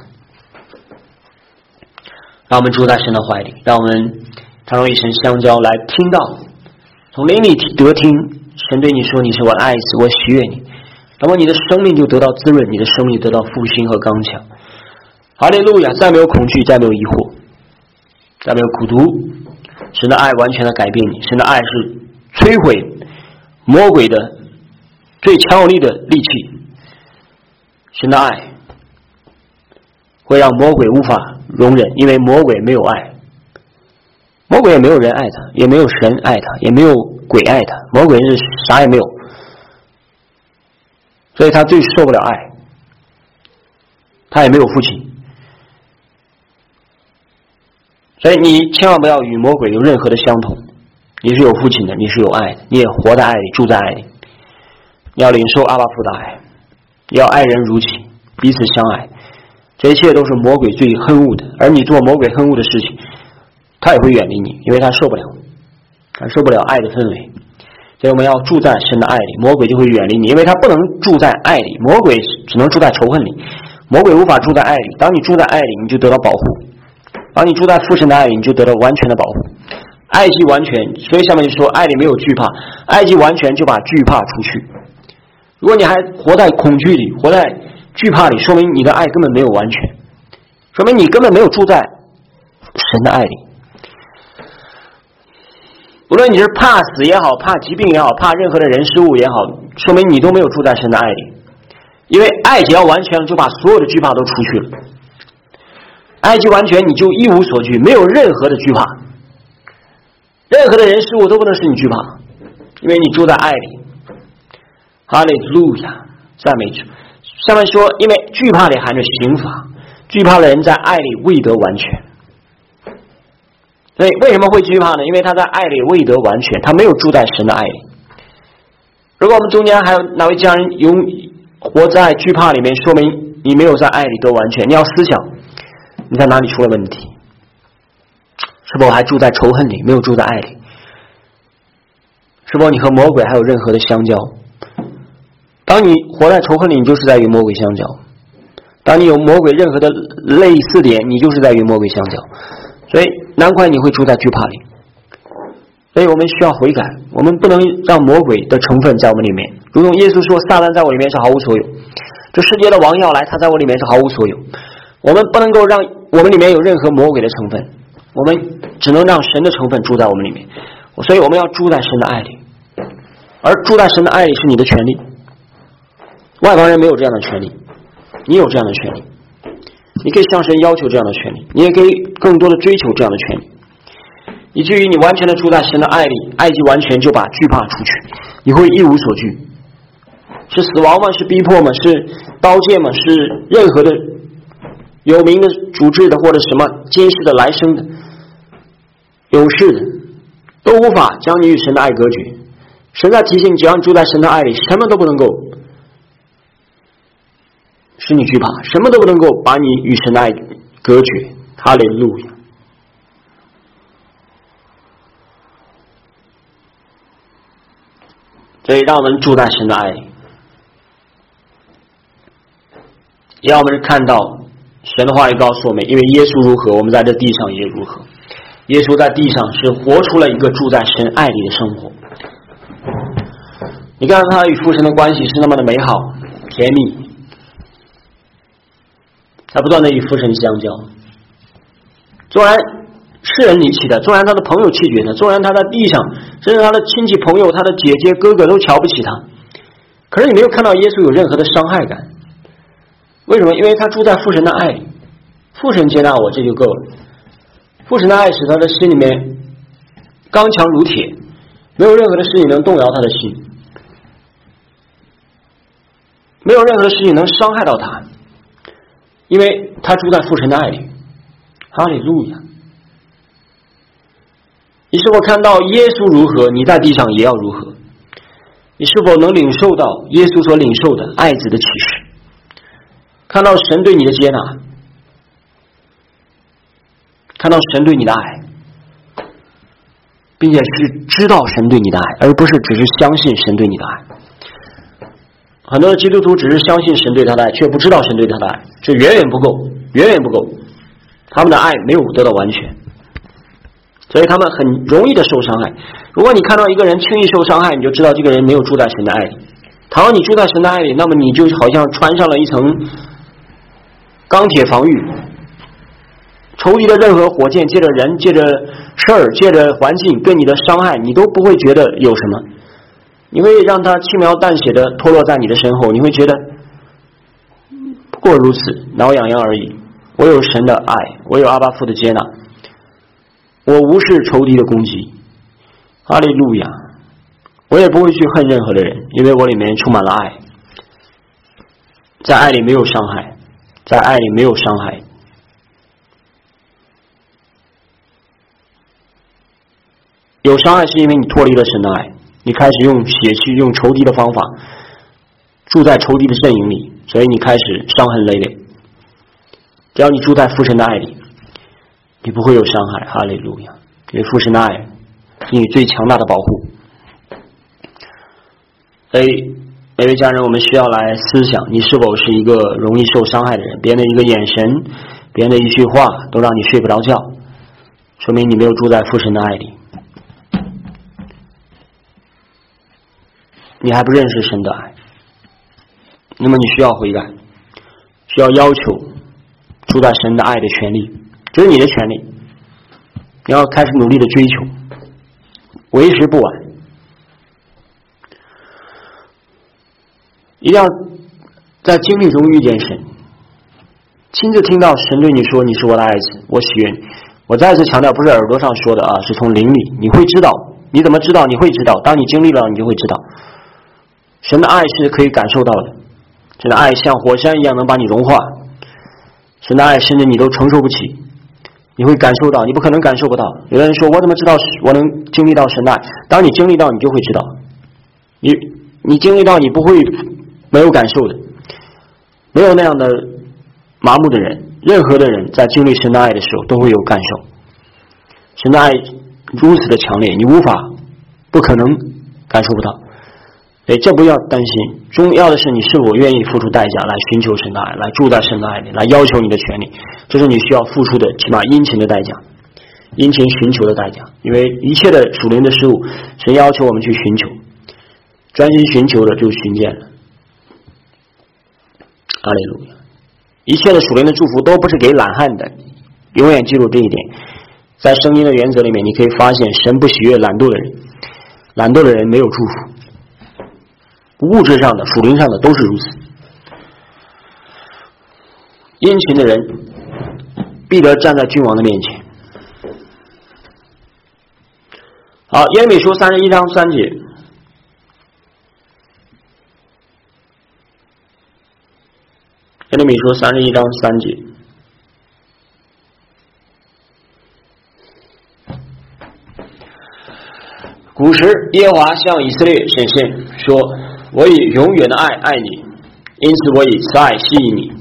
让我们住在神的怀里，让我们常常与神相交，来听到从灵里得听神对你说，你是我的爱子，我喜悦你，那么你的生命就得到滋润，你的生命得到复兴和刚强。哈利路亚！再没有恐惧，再没有疑惑，再没有苦毒，神的爱完全的改变你，神的爱是摧毁魔鬼的最强有力的利器，神的爱会让魔鬼无法容忍，因为魔鬼没有爱，魔鬼也没有人爱他，也没有神爱他，也没有鬼爱他，魔鬼是啥也没有，所以他最受不了爱，他也没有父亲，所以你千万不要与魔鬼有任何的相同，你是有父亲的，你是有爱的，你也活在爱里，住在爱里，你要领受阿爸父的爱，你要爱人如己，彼此相爱，这一切都是魔鬼最恨恶的，而你做魔鬼恨恶的事情，他也会远离你，因为他受不了，他受不了爱的氛围， 所以我们要住在神的爱里，魔鬼就会远离你，因为他不能住在爱里，魔鬼只能住在仇恨里，魔鬼无法住在爱里。当你住在爱里，你就得到保护；当你住在父神的爱里，你就得到完全的保护。爱既完全，所以下面就说爱里没有惧怕，爱既完全就把惧怕除去。如果你还活在恐惧里，活在惧怕里，说明你的爱根本没有完全，说明你根本没有住在神的爱里。无论你是怕死也好，怕疾病也好，怕任何的人事物也好，说明你都没有住在神的爱里。因为爱只要完全了，就把所有的惧怕都除去了。爱既完全，你就一无所惧，没有任何的惧怕，任何的人事物都不能使你惧怕，因为你住在爱里。哈利路亚，赞美主。下面说，因为惧怕里含着刑罚，惧怕的人在爱里未得完全。所以为什么会惧怕呢？因为他在爱里未得完全，他没有住在神的爱里。如果我们中间还有哪位家人永活在惧怕里面，说明你没有在爱里得完全。你要思想你在哪里出了问题，是否还住在仇恨里，没有住在爱里？是否你和魔鬼还有任何的相交？当你活在仇恨里，你就是在与魔鬼相交；当你有魔鬼任何的类似点，你就是在与魔鬼相交。所以难怪你会住在惧怕里。所以我们需要悔改，我们不能让魔鬼的成分在我们里面。如同耶稣说，撒旦在我里面是毫无所有，这世界的王要来，他在我里面是毫无所有。我们不能够让我们里面有任何魔鬼的成分，我们只能让神的成分住在我们里面。所以我们要住在神的爱里，而住在神的爱里是你的权利。外邦人没有这样的权利，你有这样的权利，你可以向神要求这样的权利，你也可以更多的追求这样的权利，以至于你完全的住在神的爱里，爱既完全就把惧怕除去，你会一无所惧。是死亡吗？是逼迫吗？是刀剑吗？是任何的有名的主治的或者什么今世的来生的有事的，都无法将你与神的爱隔绝。神在提醒，只要你住在神的爱里，什么都不能够使你惧怕，什么都不能够把你与神的爱隔绝。哈利路亚。所以让我们住在神的爱里，也让我们看到神的话语告诉我们，因为耶稣如何，我们在这地上也如何。耶稣在地上是活出了一个住在神爱里的生活。你看他与父神的关系是那么的美好甜蜜，他不断的与父神相交，纵然世人离弃他，纵然他的朋友弃绝他，纵然他在地上甚至他的亲戚朋友他的姐姐哥哥都瞧不起他，可是你没有看到耶稣有任何的伤害感。为什么？因为他住在父神的爱里，父神接纳我，这就够了。父神的爱使他的心里面刚强如铁，没有任何的事情能动摇他的心，没有任何的事情能伤害到他，因为他住在父神的爱里。哈利路亚。你是否看到耶稣如何，你在地上也要如何？你是否能领受到耶稣所领受的爱子的启示，看到神对你的接纳，看到神对你的爱，并且是知道神对你的爱，而不是只是相信神对你的爱。很多的基督徒只是相信神对他的爱，却不知道神对他的爱，这远远不够，远远不够，他们的爱没有得到完全，所以他们很容易的受伤害。如果你看到一个人轻易受伤害，你就知道这个人没有住在神的爱里。倘若你住在神的爱里，那么你就好像穿上了一层钢铁防御，仇敌的任何火箭借着人借着事儿借着环境对你的伤害，你都不会觉得有什么，你会让它轻描淡写的脱落在你的身后，你会觉得不过如此，挠痒痒而已。我有神的爱，我有阿爸父的接纳，我无视仇敌的攻击。哈利路亚。我也不会去恨任何的人，因为我里面充满了爱，在爱里没有伤害，在爱里没有伤害。有伤害是因为你脱离了神的爱，你开始用血气用仇敌的方法住在仇敌的阵营里，所以你开始伤痕累累。只要你住在父神的爱里，你不会有伤害。哈利路亚。因为父神的爱是你最强大的保护。 所以每位家人，我们需要来思想，你是否是一个容易受伤害的人？别人的一个眼神，别人的一句话都让你睡不着觉，说明你没有住在父神的爱里，你还不认识神的爱。那么你需要悔改，需要要求住在神的爱的权利，这是你的权利，你要开始努力的追求，为时不晚。一定要在经历中遇见神，亲自听到神对你说，你是我的爱子，我喜悦你。我再次强调，不是耳朵上说的啊，是从灵里，你会知道。你怎么知道？你会知道，当你经历了，你就会知道神的爱是可以感受到的，神的爱像火山一样能把你融化，神的爱甚至你都承受不起，你会感受到，你不可能感受不到。有的人说，我怎么知道我能经历到神的爱？当你经历到，你就会知道。你你经历到，你不会没有感受的，没有那样的麻木的人，任何的人在经历神的爱的时候都会有感受。神的爱如此的强烈，你无法不可能感受不到。所以这不要担心，重要的是你是否愿意付出代价来寻求神的爱，来住在神的爱里，来要求你的权利，这是你需要付出的起码殷勤的代价，殷勤寻求的代价。因为一切的属灵的事物，神要求我们去寻求，专心寻求的就寻见了。哈利路亚！一切的属灵的祝福都不是给懒汉的，永远记住这一点。在圣经的原则里面，你可以发现神不喜悦懒惰的人，懒惰的人没有祝福，物质上的属灵上的都是如此。殷勤的人必得站在君王的面前。好，耶利米书三十一章三节，耶利米书三十一章三节，古时耶和华向以色列显现说，我以永远的爱爱你，因此我以慈爱吸引你。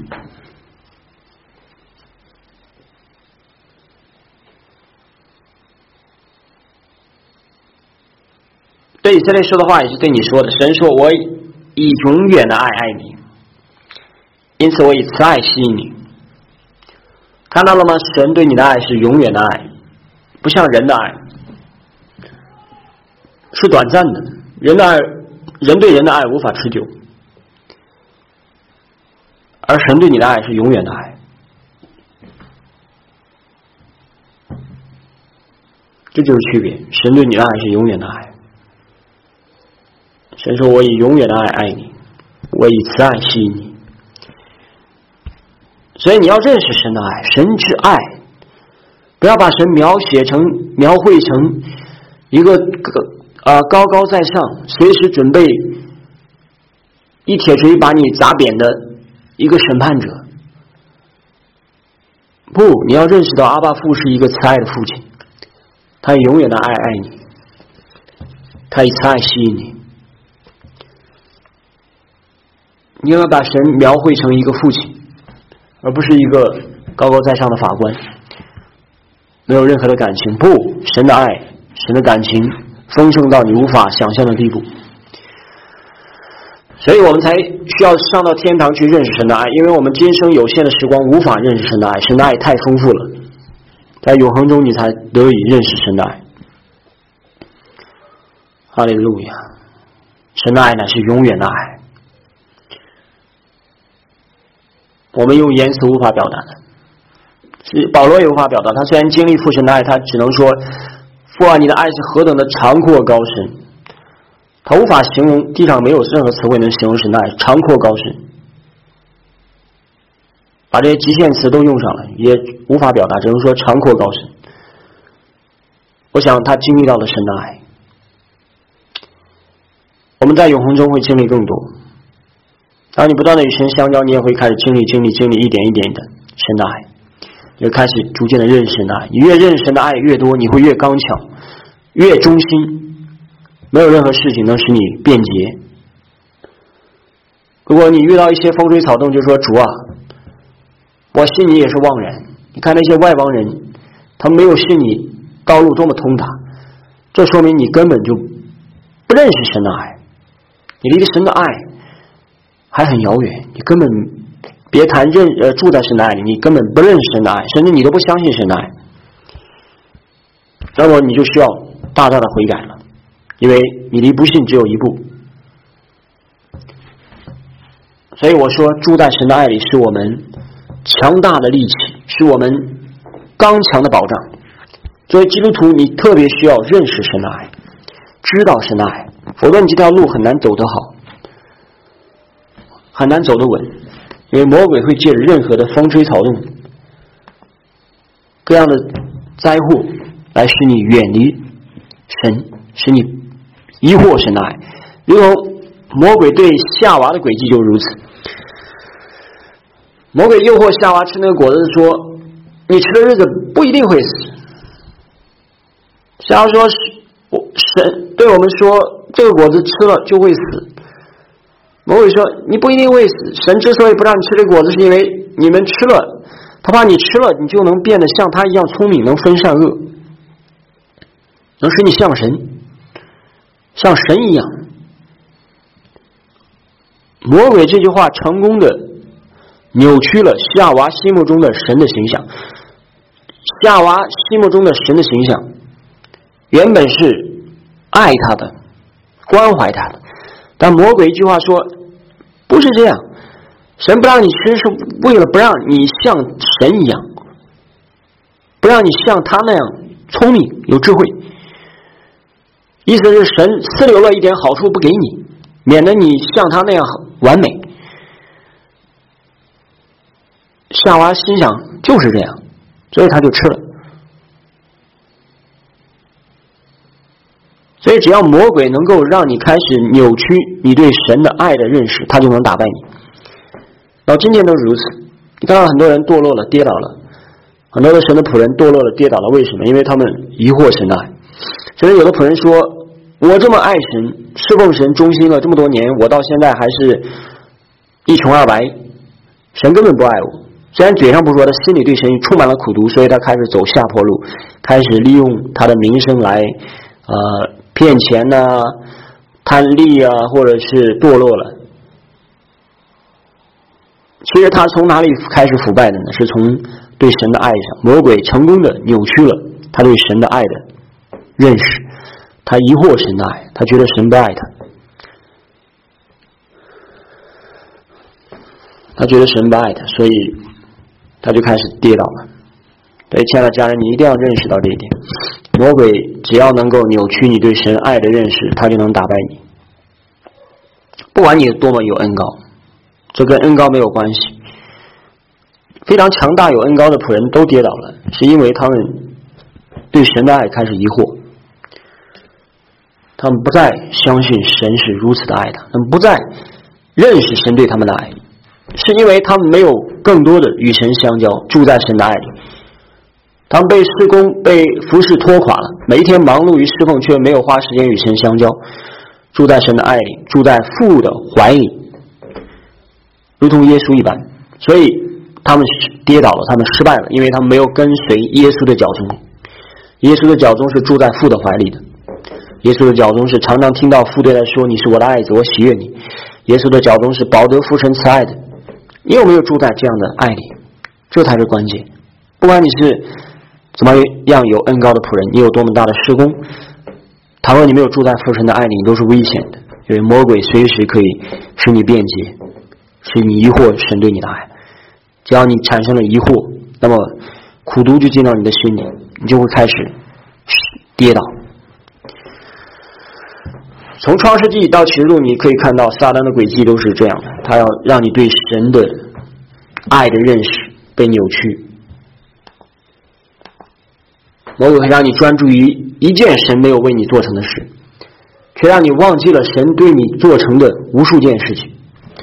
对以色列说的话也是对你说的，神说，我以永远的爱爱你，因此我以慈爱吸引你。看到了吗？神对你的爱是永远的爱，不像人的爱是短暂的，人的爱，人对人的爱无法持久，而神对你的爱是永远的爱。这就是区别，神对你的爱是永远的爱。神说，我以永远的爱爱你，我以慈爱吸引你。所以你要认识神的爱，神之爱，不要把神描写成描绘成一个呃高高在上，随时准备一铁锤把你砸扁的一个审判者。不，你要认识到阿爸父是一个慈爱的父亲，他以永远的爱爱你，他以慈爱吸引你。你要把神描绘成一个父亲，而不是一个高高在上的法官，没有任何的感情。不，神的爱，神的感情丰盛到你无法想象的地步，所以我们才需要上到天堂去认识神的爱，因为我们今生有限的时光无法认识神的爱，神的爱太丰富了，在永恒中你才得以认识神的爱。哈利路亚！神的爱乃是永远的爱，我们用言辞无法表达的，是保罗也无法表达。他虽然经历父神的爱，他只能说，父啊，你的爱是何等的长阔高深，他无法形容，地上没有任何词汇能形容神的爱长阔高深，把这些极限词都用上了也无法表达，只能说长阔高深。我想他经历到了神的爱，我们在永恒中会经历更多。当你不断的与神相交，你也会开始经历经历经历一点一点的神的爱，你会开始逐渐的认识神的爱。你越认识神的爱越多，你会越刚强，越忠心，没有任何事情能使你变节。如果你遇到一些风吹草动，就说主啊，我信你也是枉然。你看那些外邦人，他们没有信你道路多么通达，这说明你根本就不认识神的爱， 你离神的爱还很遥远，你根本别谈认呃住在神的爱里，你根本不认识神的爱，甚至你都不相信神的爱，那么你就需要大大的悔改了，因为你离不信只有一步。所以我说，住在神的爱里是我们强大的利器，是我们刚强的保障。作为基督徒，你特别需要认识神的爱，知道神的爱，否则你这条路很难走得好，很难走得稳，因为魔鬼会借着任何的风吹草动，各样的灾祸来使你远离神，使你疑惑神的爱。如同魔鬼对夏娃的诡计就如此，魔鬼诱惑夏娃吃那个果子，说你吃的日子不一定会死。夏娃说神对我们说这个果子吃了就会死。魔鬼说你不一定会死，神之所以不让你吃这个果子，是因为你们吃了，他怕你吃了你就能变得像他一样聪明，能分善恶，能使你像神，像神一样。魔鬼这句话成功的扭曲了夏娃心目中的神的形象。夏娃心目中的神的形象原本是爱他的，关怀他的，但魔鬼一句话说不是这样，神不让你吃是为了不让你像神一样，不让你像他那样聪明有智慧，意思是神私留了一点好处不给你，免得你像他那样完美。夏娃心想就是这样，所以他就吃了。所以只要魔鬼能够让你开始扭曲你对神的爱的认识，他就能打败你。到今天都是如此，你看到很多人堕落了，跌倒了，很多的神的仆人堕落了，跌倒了，为什么？因为他们疑惑神的爱。甚至有的仆人说，我这么爱神，侍奉神忠心了这么多年，我到现在还是一穷二白，神根本不爱我。虽然嘴上不说，他心里对神充满了苦毒，所以他开始走下坡路，开始利用他的名声来呃骗钱呐、啊、贪利啊，或者是堕落了。其实他从哪里开始腐败的呢？是从对神的爱上，魔鬼成功的扭曲了他对神的爱的认识，他疑惑神的爱，他觉得神不爱他，他觉得神不爱他，所以他就开始跌倒了。对，亲爱的家人，你一定要认识到这一点，魔鬼只要能够扭曲你对神爱的认识，他就能打败你。不管你多么有恩膏，这跟恩膏没有关系。非常强大有恩膏的仆人都跌倒了，是因为他们对神的爱开始疑惑，他们不再相信神是如此的爱他，他们不再认识神对他们的爱，是因为他们没有更多的与神相交，住在神的爱里。他们被事工被服事拖垮了，每一天忙碌于侍奉，却没有花时间与神相交，住在神的爱里，住在父的怀里，如同耶稣一般。所以他们跌倒了，他们失败了，因为他们没有跟随耶稣的脚踪。耶稣的脚踪是住在父的怀里的，耶稣的脚踪是常常听到父对他说，你是我的爱子，我喜悦你。耶稣的脚踪是饱得父神慈爱的。你有没有住在这样的爱里？这才是关键。不管你是怎么样有恩膏的仆人，你有多么大的事工，倘若你没有住在父神的爱里，你都是危险的，因为魔鬼随时可以使你辩解，使你疑惑神对你的爱。只要你产生了疑惑，那么苦毒就进到你的心里，你就会开始跌倒。从创世纪到启示录，你可以看到撒旦的诡计都是这样的，他要让你对神的爱的认识被扭曲。魔鬼会让你专注于一件神没有为你做成的事，却让你忘记了神对你做成的无数件事情。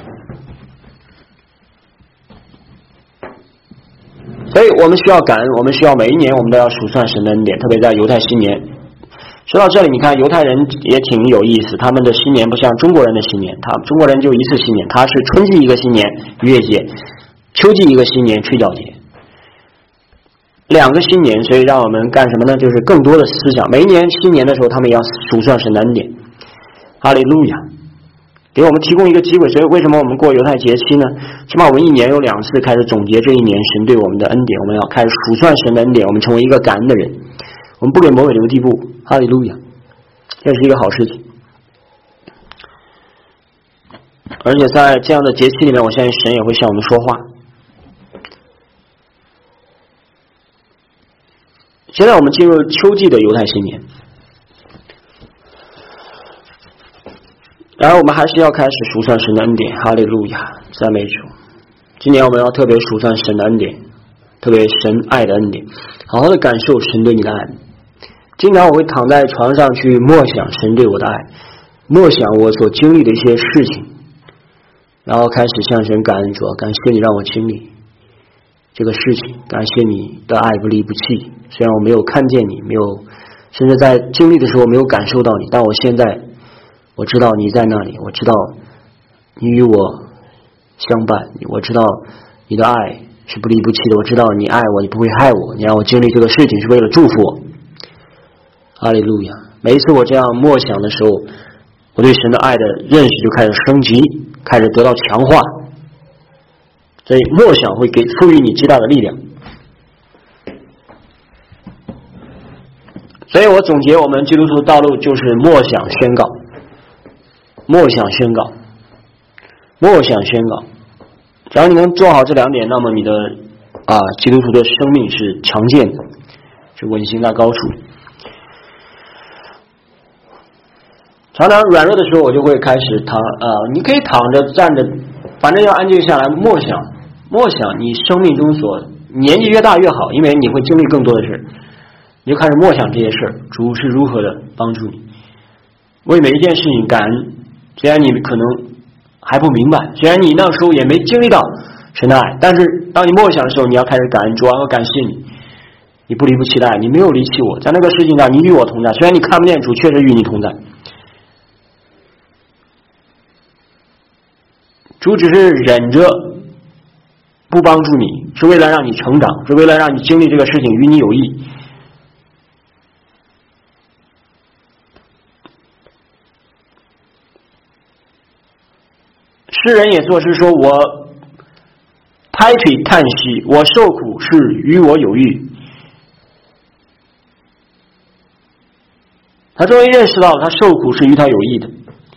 所以我们需要感恩，我们需要每一年我们都要数算神的恩典，特别在犹太新年。说到这里，你看犹太人也挺有意思，他们的新年不像中国人的新年，他中国人就一次新年，他是春季一个新年逾越节，秋季一个新年吹角节，两个新年。所以让我们干什么呢？就是更多的思想，每一年新年的时候他们要数算神的恩典。哈利路亚！ 给我们提供一个机会。所以为什么我们过犹太节期呢？起码我们一年有两次开始总结这一年神对我们的恩典，我们要开始数算神的恩典，我们成为一个感恩的人，我们不给魔鬼留地步。哈利路亚，这是一个好事情。而且在这样的节期里面，我相信神也会向我们说话。现在我们进入秋季的犹太新年，然而我们还是要开始数算神的恩典。哈利路亚，赞美主。今年我们要特别数算神的恩典，特别神爱的恩典，好好的感受神对你的爱。经常我会躺在床上去默想神对我的爱，默想我所经历的一些事情，然后开始向神感恩，主，感谢你让我经历这个事情，感谢你的爱不离不弃。虽然我没有看见你，没有，甚至在经历的时候没有感受到你，但我现在我知道你在那里，我知道你与我相伴，我知道你的爱是不离不弃的，我知道你爱我，你不会害我，你让我经历这个事情是为了祝福我。哈利路亚！每一次我这样默想的时候，我对神的爱的认识就开始升级，开始得到强化。所以默想会给赋予你极大的力量。所以我总结我们基督徒的道路就是默想宣告，默想宣告，默想宣告。只要你能做好这两点，那么你的啊基督徒的生命是强健的，是稳行在高处。常常软弱的时候，我就会开始躺啊、呃，你可以躺着站着，反正要安静下来默想，默想你生命中所年纪越大越好，因为你会经历更多的事，你就开始默想这些事，主是如何的帮助你，为每一件事情感恩。虽然你可能还不明白，虽然你那时候也没经历到神的爱，但是当你默想的时候，你要开始感恩，主啊，我感谢你，你不离不弃的爱，你没有离弃我，在那个事情上你与我同在，虽然你看不见，主确实与你同在。主只是忍着不帮助你，是为了让你成长，是为了让你经历这个事情与你有益。诗人也作诗说，我拍腿叹息，我受苦是与我有益。他终于认识到他受苦是与他有益的。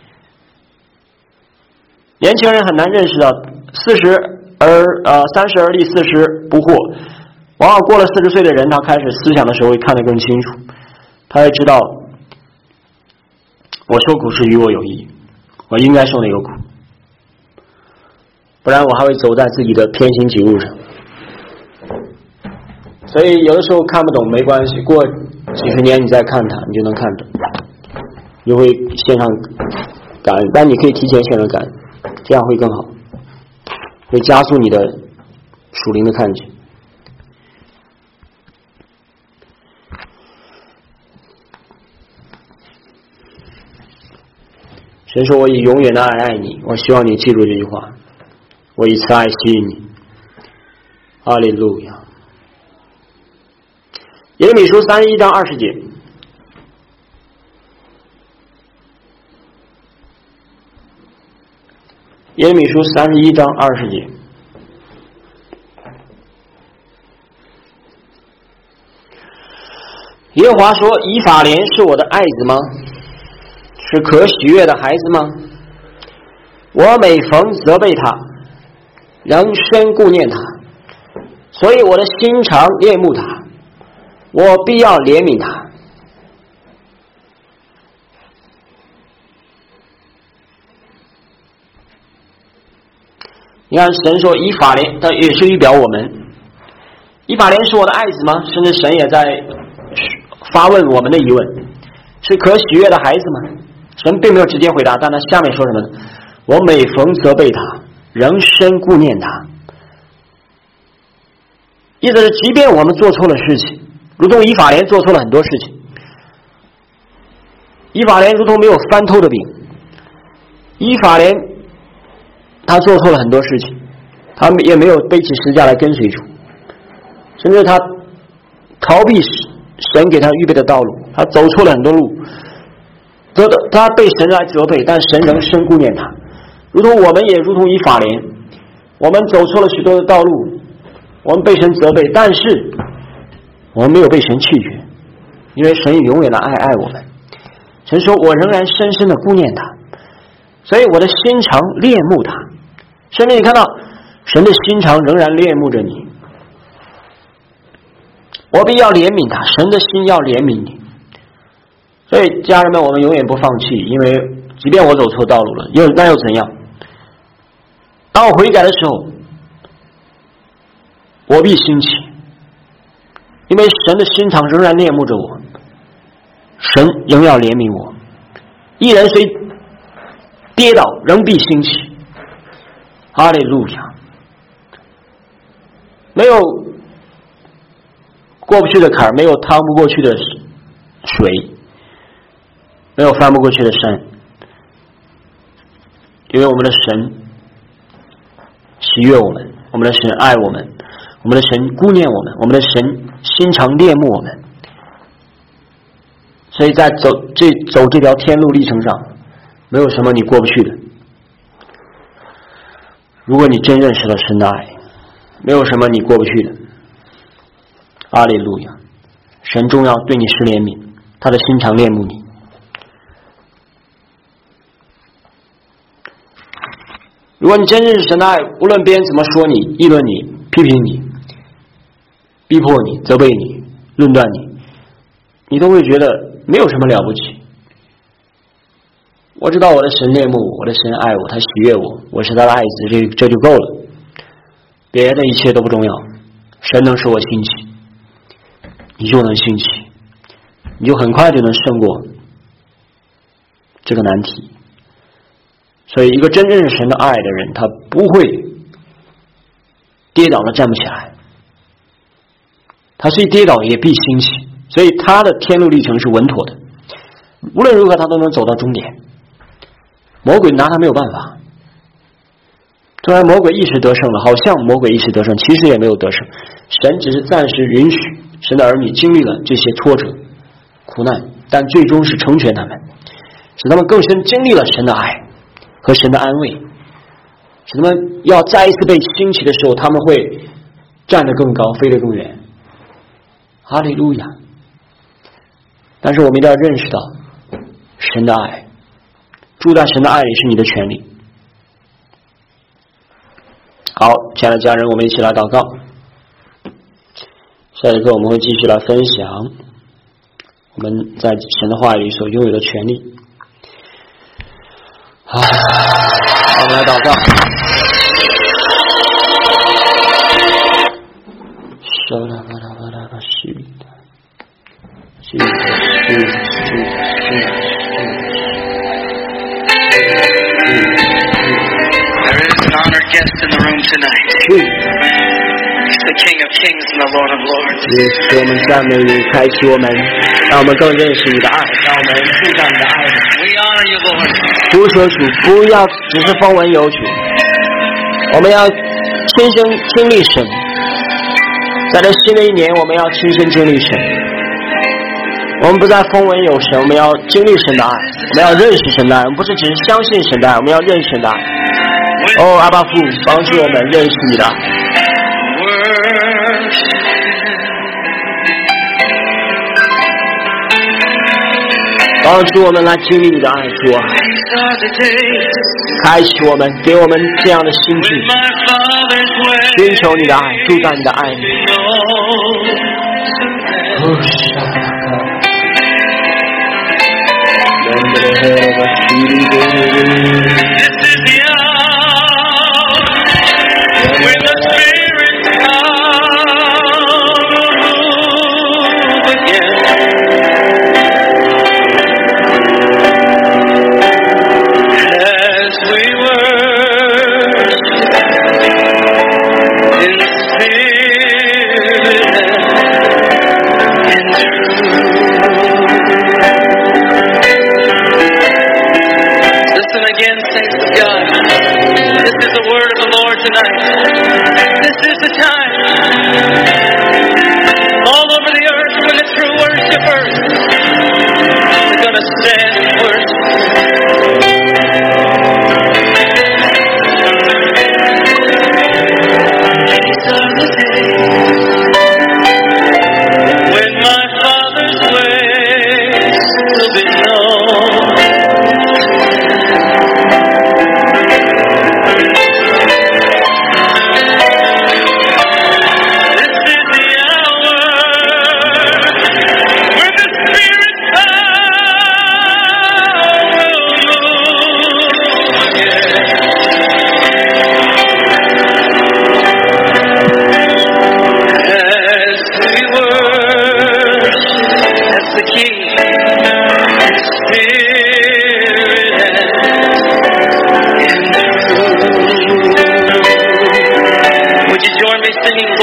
年轻人很难认识到四十而呃三十而立，四十不惑。往往过了四十岁的人，他开始思想的时候会看得更清楚，他会知道我受苦是与我有益，我应该受那个苦，不然我还会走在自己的偏行己路上。所以有的时候看不懂没关系，过几十年你再看它，你就能看懂，你会献上感恩，但你可以提前献上感恩，这样会更好，会加速你的属灵的看见。神说，我以永远的爱爱你，我希望你记住这句话，我以慈爱吸引你。哈利路亚。耶利米书三十一章二十节，耶利米书三十一章二十节，耶和华说，以法莲是我的爱子吗？是可喜悦的孩子吗？我每逢责备他，仍深顾念他，所以我的心肠恋慕他，我必要怜悯他。你看神说以法莲，但也是预表我们，以法莲是我的爱子吗？甚至神也在发问我们的疑问，是可喜悦的孩子吗？神并没有直接回答，但他下面说什么呢？我每逢责备他，仍深顾念他。意思是即便我们做错了事情，如同以法莲做错了很多事情，以法莲如同没有翻透的饼，以法莲他做错了很多事情，他也没有背起十字架来跟随主，甚至他逃避神给他预备的道路，他走错了很多路，他被神来责备，但神仍深顾念他。 如同我们也如同以法莲，我们走错了许多的道路，我们被神责备，但是我们没有被神弃绝，因为神永远的爱爱我们。神说我仍然深深的顾念他，所以我的心肠恋慕他。甚至你看到神的心肠仍然恋慕着你，我必要怜悯他，神的心要怜悯你。所以家人们，我们永远不放弃，因为即便我走错道路了，又那又怎样？当我悔改的时候，我必兴起，因为神的心肠仍然恋慕着我，神仍要怜悯我。一人虽跌倒，仍必兴起。哈利路亚！没有过不去的坎儿，没有趟不过去的水，没有翻不过去的山，因为我们的神喜悦我们，我们的神爱我们，我们的神顾念我们，我们的神心肠恋慕我们。所以在走这走这条天路历程上，没有什么你过不去的。如果你真认识了神的爱，没有什么你过不去的。阿利路亚！神终要对你施怜悯，他的心肠恋慕你。如果你真认识神的爱，无论别人怎么说你、议论你、批评你、逼迫你、责备你、论断你，你都会觉得没有什么了不起。我知道我的神恋慕我，我的神爱我，他喜悦我，我是他的爱子，这这就够了，别的一切都不重要。神能使我兴起，你就能兴起，你就很快就能胜过这个难题。所以一个真正是神的爱的人，他不会跌倒了站不起来，他虽跌倒也必兴起，所以他的天路历程是稳妥的，无论如何他都能走到终点。魔鬼拿他没有办法，虽然魔鬼一时得胜了，好像魔鬼一时得胜，其实也没有得胜。神只是暂时允许神的儿女经历了这些挫折苦难，但最终是成全他们，使他们更深经历了神的爱和神的安慰，使他们要再一次被兴起的时候，他们会站得更高，飞得更远。哈利路亚！但是我们一定要认识到神的爱，住在神的爱里是你的权利。好，亲爱的家人，我们一起来祷告。下一课我们会继续来分享我们在神的话语里所拥有的权利。好，我们来祷告。收了吧啦吧啦吧，是的，是的，是的，是的，是的。 There is an honored guest in the room tonight. He's the King of Kings and the Lord of Lords. 也是我们赞美你，开启我们，让我们更认识你的爱，让我们住在你的爱里。 We honor you, Lord. 不说主，不要只是风闻有主，我们要亲身经历神。在这新的一年，我们要亲身经历神。我们不再风闻有神，我们要经历神的爱，我们要认识神的爱，我们不是只是相信神的爱，我们要认识神的爱。哦，阿爸父，帮助我们认识你的爱。帮助我们来经历你的爱，主啊！开启我们，给我们这样的心智，寻求你的爱，住在你的爱里。哦，沙拉卡。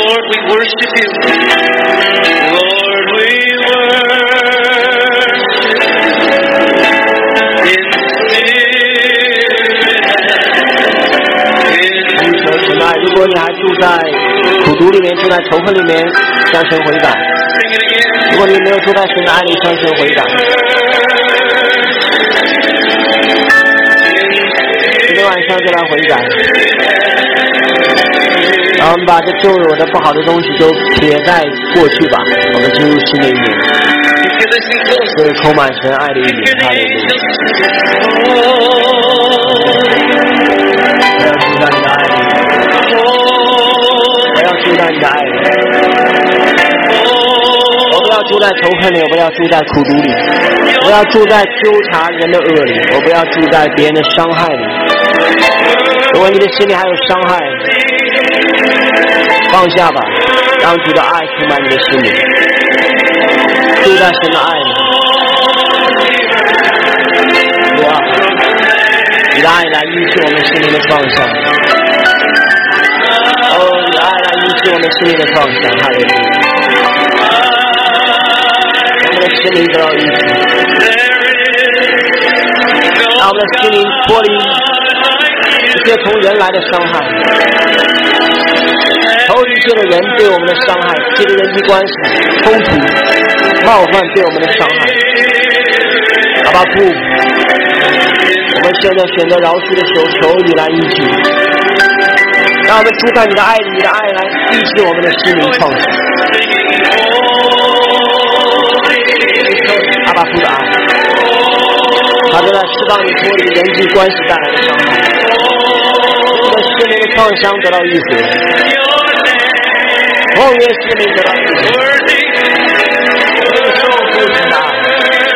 Lord, we worship you. Lord, we worship you. In spirit. 神爱，如果你还住在苦毒里面，住在仇恨里面，向神悔改；如果你没有住在神的爱里，向神悔改。今天晚上就来悔改，然后我们把这旧有的不好的东西就撇在过去吧，我们进入新的一年，这是充满神爱的一年。哈利路亚！我要住在你的爱里，我不要住在仇恨里，我不要住在苦毒里，我要住在纠察人的恶里，我不要住在别人的伤害里。如果你的心里还有伤害，放下吧，让主的爱充满你的心里，住在神的爱里。主啊，你的爱来医治我们心灵的创伤。哦，你的爱来医治我们心灵的创伤。哈利路亚！让我们的心灵得到医治，让我们的心灵脱离一些从人来的伤害，投一切的人对我们的伤害，这个人际关系冲突、冒犯对我们的伤害。阿爸父，我们现在选择饶恕的时候，求你来医治，让我们住在你的爱里，你的爱来医治我们的心灵创伤。阿爸父的爱，他正在释放你脱离人际关系带来的伤害，我们心灵的创伤得到医治，奉耶稣名得到医治，受父神的爱。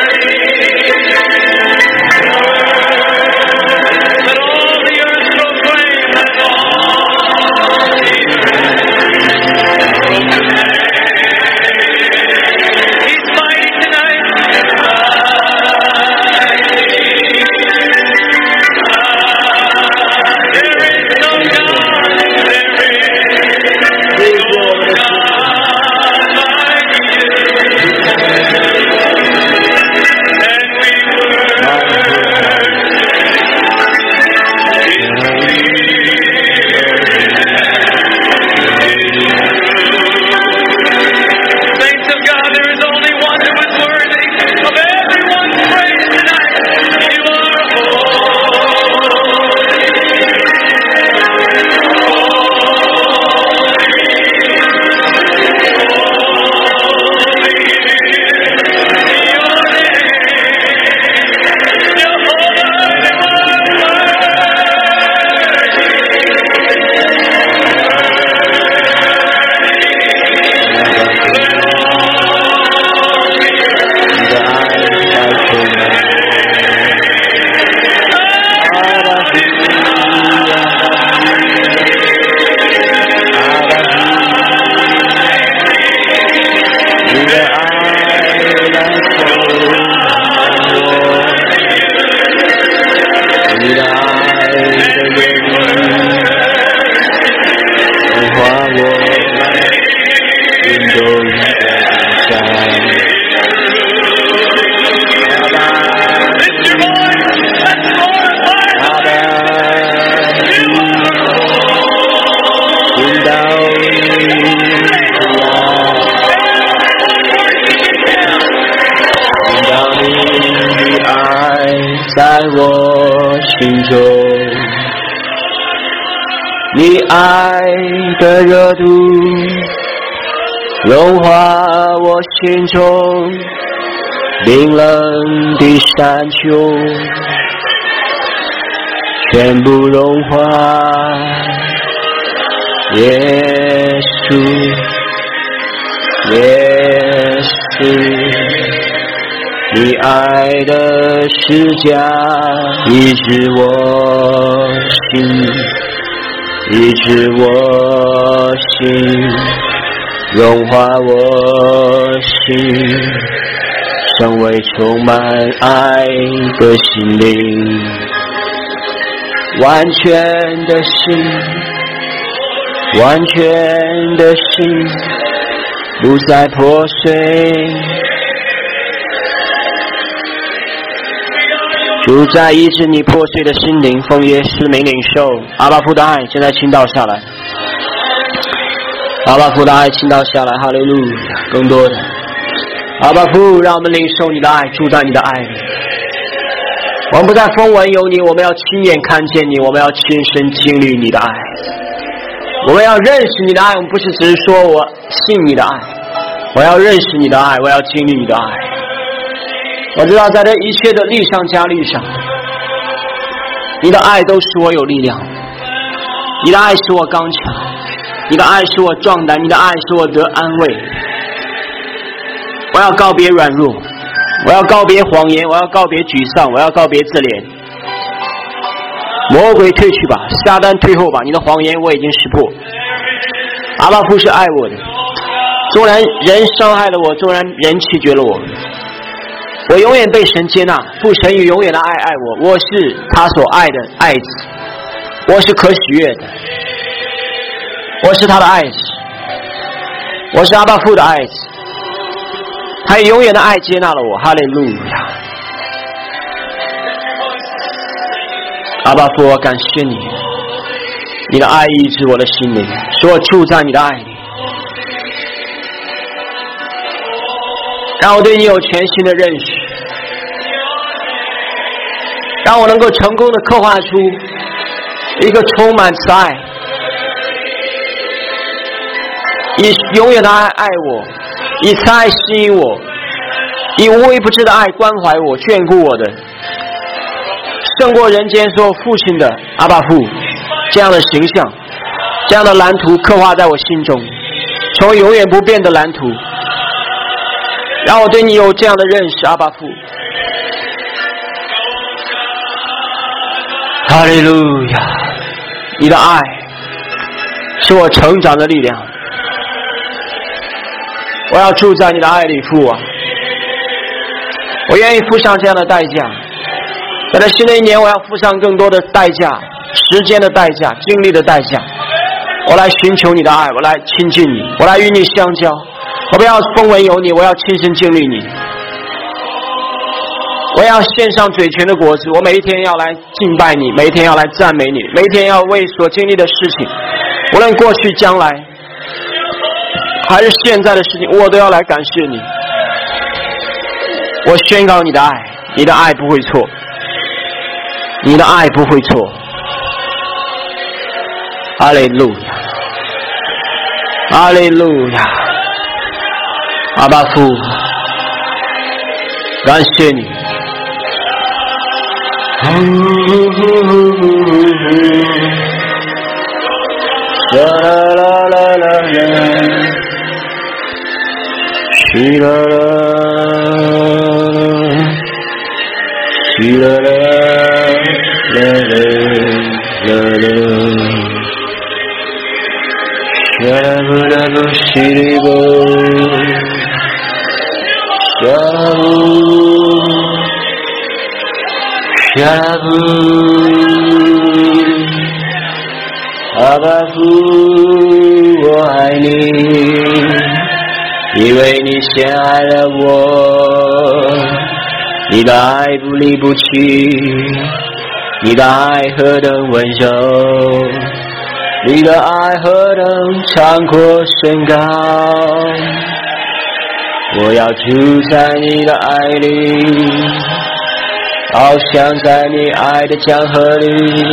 在我心中，你爱的热度融化我心中冰冷的山丘，全部融化。耶稣，耶稣，你爱的十架医治我心，医治我心，融化我心，成为充满爱的心灵，完全的心， 完全的心不再破碎，主在医治你破碎的心灵，奉耶稣名领受阿爸父的爱正在倾倒下来，阿爸父的爱倾倒下来，哈利路亚！更多的阿爸父，让我们领受你的爱，住在你的爱里。我们不再风闻有你，我们要亲眼看见你，我们要亲身经历你的爱，我们要认识你的爱。我们不是只是说我信你的爱，我要认识你的爱，我要经历你的爱。我知道在这一切的力上加力上，你的爱都使我有力量，你的爱使我刚强，你的爱使我壮胆，你的爱使我得安慰。我要告别软弱，我要告别谎言，我要告别沮丧，我要告别自怜。魔鬼退去吧，撒旦退后吧，你的谎言我已经识破。阿爸父是爱我的，纵然人伤害了我，纵然人弃绝了我，我永远被神接纳，父神以永远的爱爱我，我是他所爱的爱子，我是可喜悦的，我是他的爱子，我是阿爸父的爱子，他以永远的爱接纳了我，哈利路亚！阿爸父，我感谢你，你的爱医治我的心灵，使我住在你的爱里，让我对你有全新的认识，让我能够成功的刻画出一个充满慈爱，以永远的爱爱我，以慈爱吸引我，以无微不至的爱关怀我，眷顾我的，胜过人间所有父亲的阿爸父这样的形象，这样的蓝图刻画在我心中，从永远不变的蓝图，让我对你有这样的认识，阿爸父。哈利路亚！你的爱是我成长的力量，我要住在你的爱里，父啊！我愿意付上这样的代价，在这新的一年，我要付上更多的代价，时间的代价，精力的代价，我来寻求你的爱，我来亲近你，我来与你相交。我不要风闻有你，我要亲身经历你。我要献上嘴唇的果子，我每一天要来敬拜你，每一天要来赞美你，每一天要为所经历的事情，无论过去将来还是现在的事情，我都要来感谢你。我宣告你的爱，你的爱不会错，你的爱不会错。哈利路亚，哈利路亚！阿爸父，感谢你。啦啦啦啦啦，西啦啦，西啦啦啦啦啦，西啦不啦不西里不，西啦不。西啦不，阿爸父，我爱你，因为你先爱了我，你的爱不离不弃，你的爱何等温柔，你的爱何等长阔深高，我要住在你的爱里，翱翔在你爱的江河里，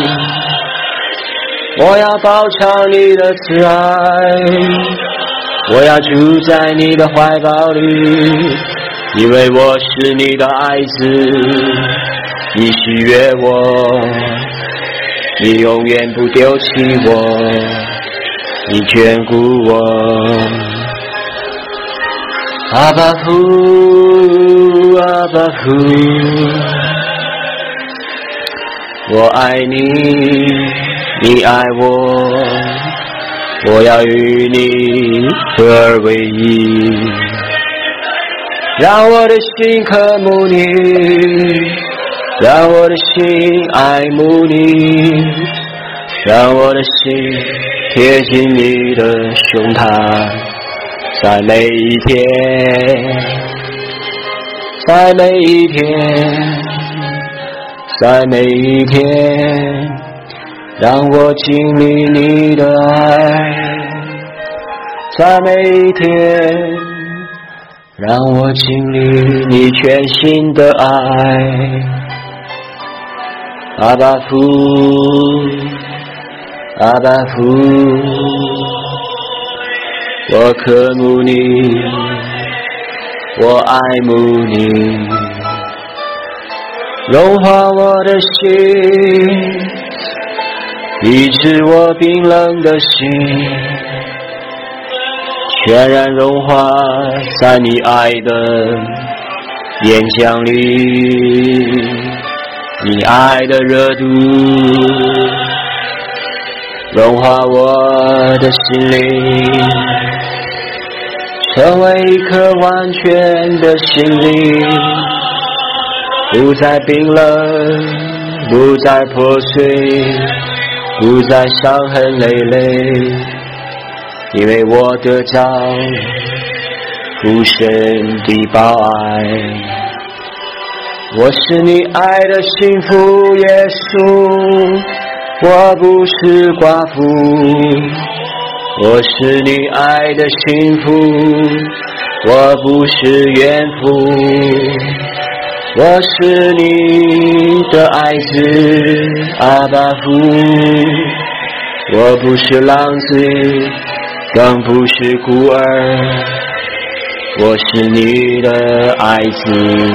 我要饱尝你的慈爱，我要住在你的怀抱里，因为我是你的爱子，你喜悦我，你永远不丢弃我，你眷顾我。阿爸父，阿爸父，我爱你，你爱我，我要与你合而为一，让我的心渴慕你，让我的心爱慕你，让我的心贴近你的胸膛，在每一天，在每一天，在每一天，让我经历你的爱，在每一天，让我经历你全新的爱。阿爸父，阿爸父，我渴慕你，我爱慕你，融化我的心，医治我冰冷的心，全然融化在你爱的岩浆里，你爱的热度融化我的心灵，成为一颗完全的心灵，不再冰冷，不再破碎，不再伤痕累累，因为我得着父神的宝爱。我是你爱的幸福耶稣，我不是寡妇，我是你爱的幸福，我不是怨妇，我是你的爱子阿爸父，我不是浪子，更不是孤儿，我是你的爱子。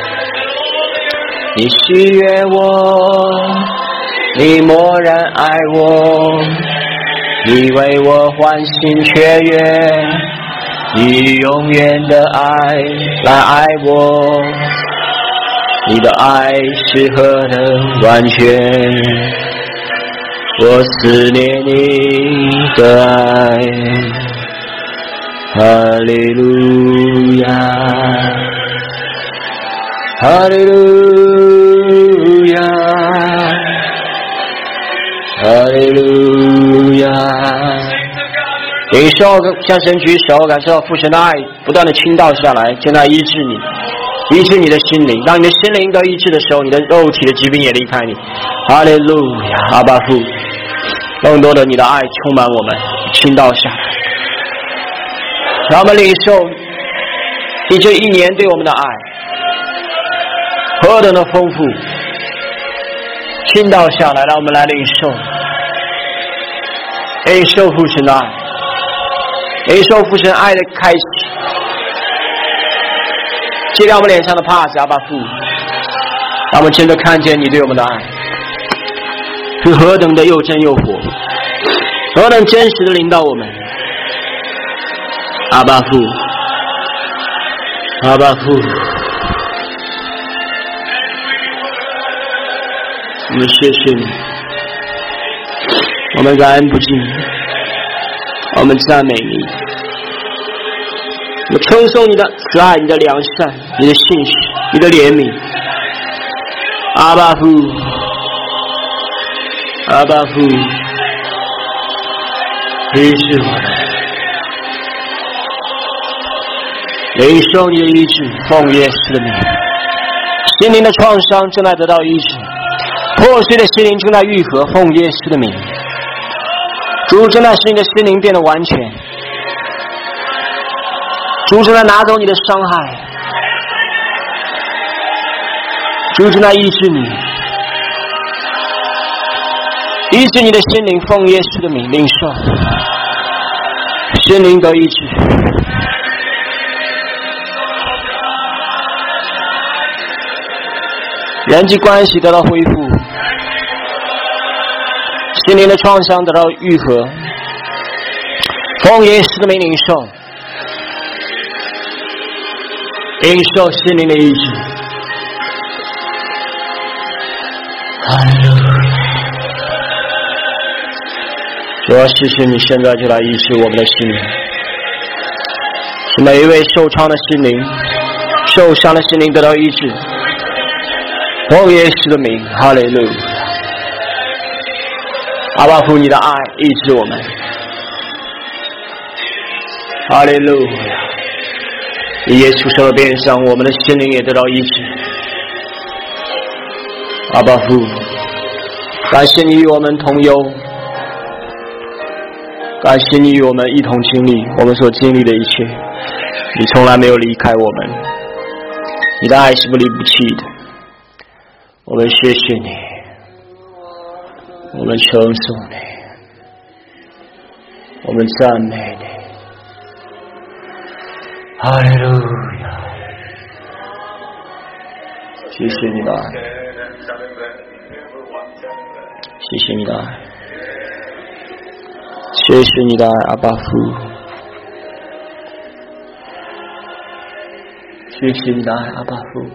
你喜悦我，你默然爱我，你为我欢欣雀跃，以永远的爱来爱我，你的爱是何等完全，我思念你的爱，哈利路亚，哈利路亚，哈利路亚。领受向神举手，感受父神的爱不断的倾倒下来，正在医治你，医治你的心灵。当你的心灵得医治的时候，你的肉体的疾病也离开你。哈利路亚，阿爸父，更多的你的爱充满我们，倾倒下来。让我们领受你这一年对我们的爱何等的丰富，倾倒下来，让我们来领受，领受父神的爱，领受父神爱的开始，揭掉我们脸上的帕子，阿爸父，让我们真的看见你对我们的爱是何等的又真又活，何等真实的领导我们，阿爸父，阿爸父，我们谢谢你，我们感恩不尽，我们赞美你，我们称颂你的慈爱，你的良善，你的信实，你的怜悯。阿爸父，阿爸父，医治我们，领受你的医治，奉耶稣的名。心灵的创伤正在得到医治，破碎的心灵正在愈合，奉耶稣的名。主正在使你的心灵变得完全，主正在拿走你的伤害，主正在医治你，医治你的心灵，奉耶稣的名领受，心灵得医治。人际关系得到恢复，心灵的创伤得到愈合，奉耶稣的名领受，领受心灵的医治。哈利路亚！主啊，谢谢你现在就来医治我们的心灵，使每一位受创的心灵、受伤的心灵得到医治。奉耶稣的名，哈利路亚！阿爸父，你的爱医治我们。 哈利路亚！耶稣受了鞭伤，我们的心灵也得到医治。阿爸父，感谢你与我们同忧，感谢你与我们一同经历我们所经历的一切。你从来没有离开我们，你的爱是不离不弃的。我们谢谢你，我们称颂你，我们赞美你。哈利路亚！谢谢你的爱，谢谢你的爱，谢谢你的爱，阿爸父，谢谢你的爱，阿爸父。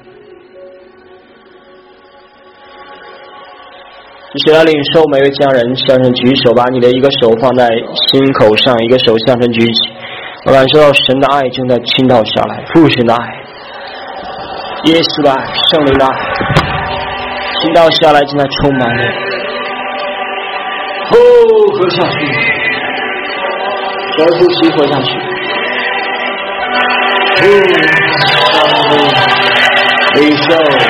只是要领受每位家人向上举手，把你的一个手放在心口上，一个手向上举起。我感受到神的爱正在倾倒下来，父神的爱，耶稣的爱，圣灵的爱倾倒下来，正在充满你。哦，喝下去，深呼吸，喝下去。哦，领受。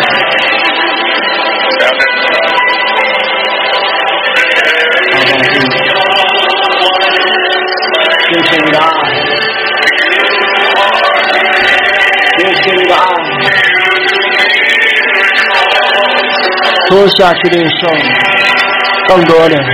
谢谢你的爱，谢谢你的爱，多下去领受更多的。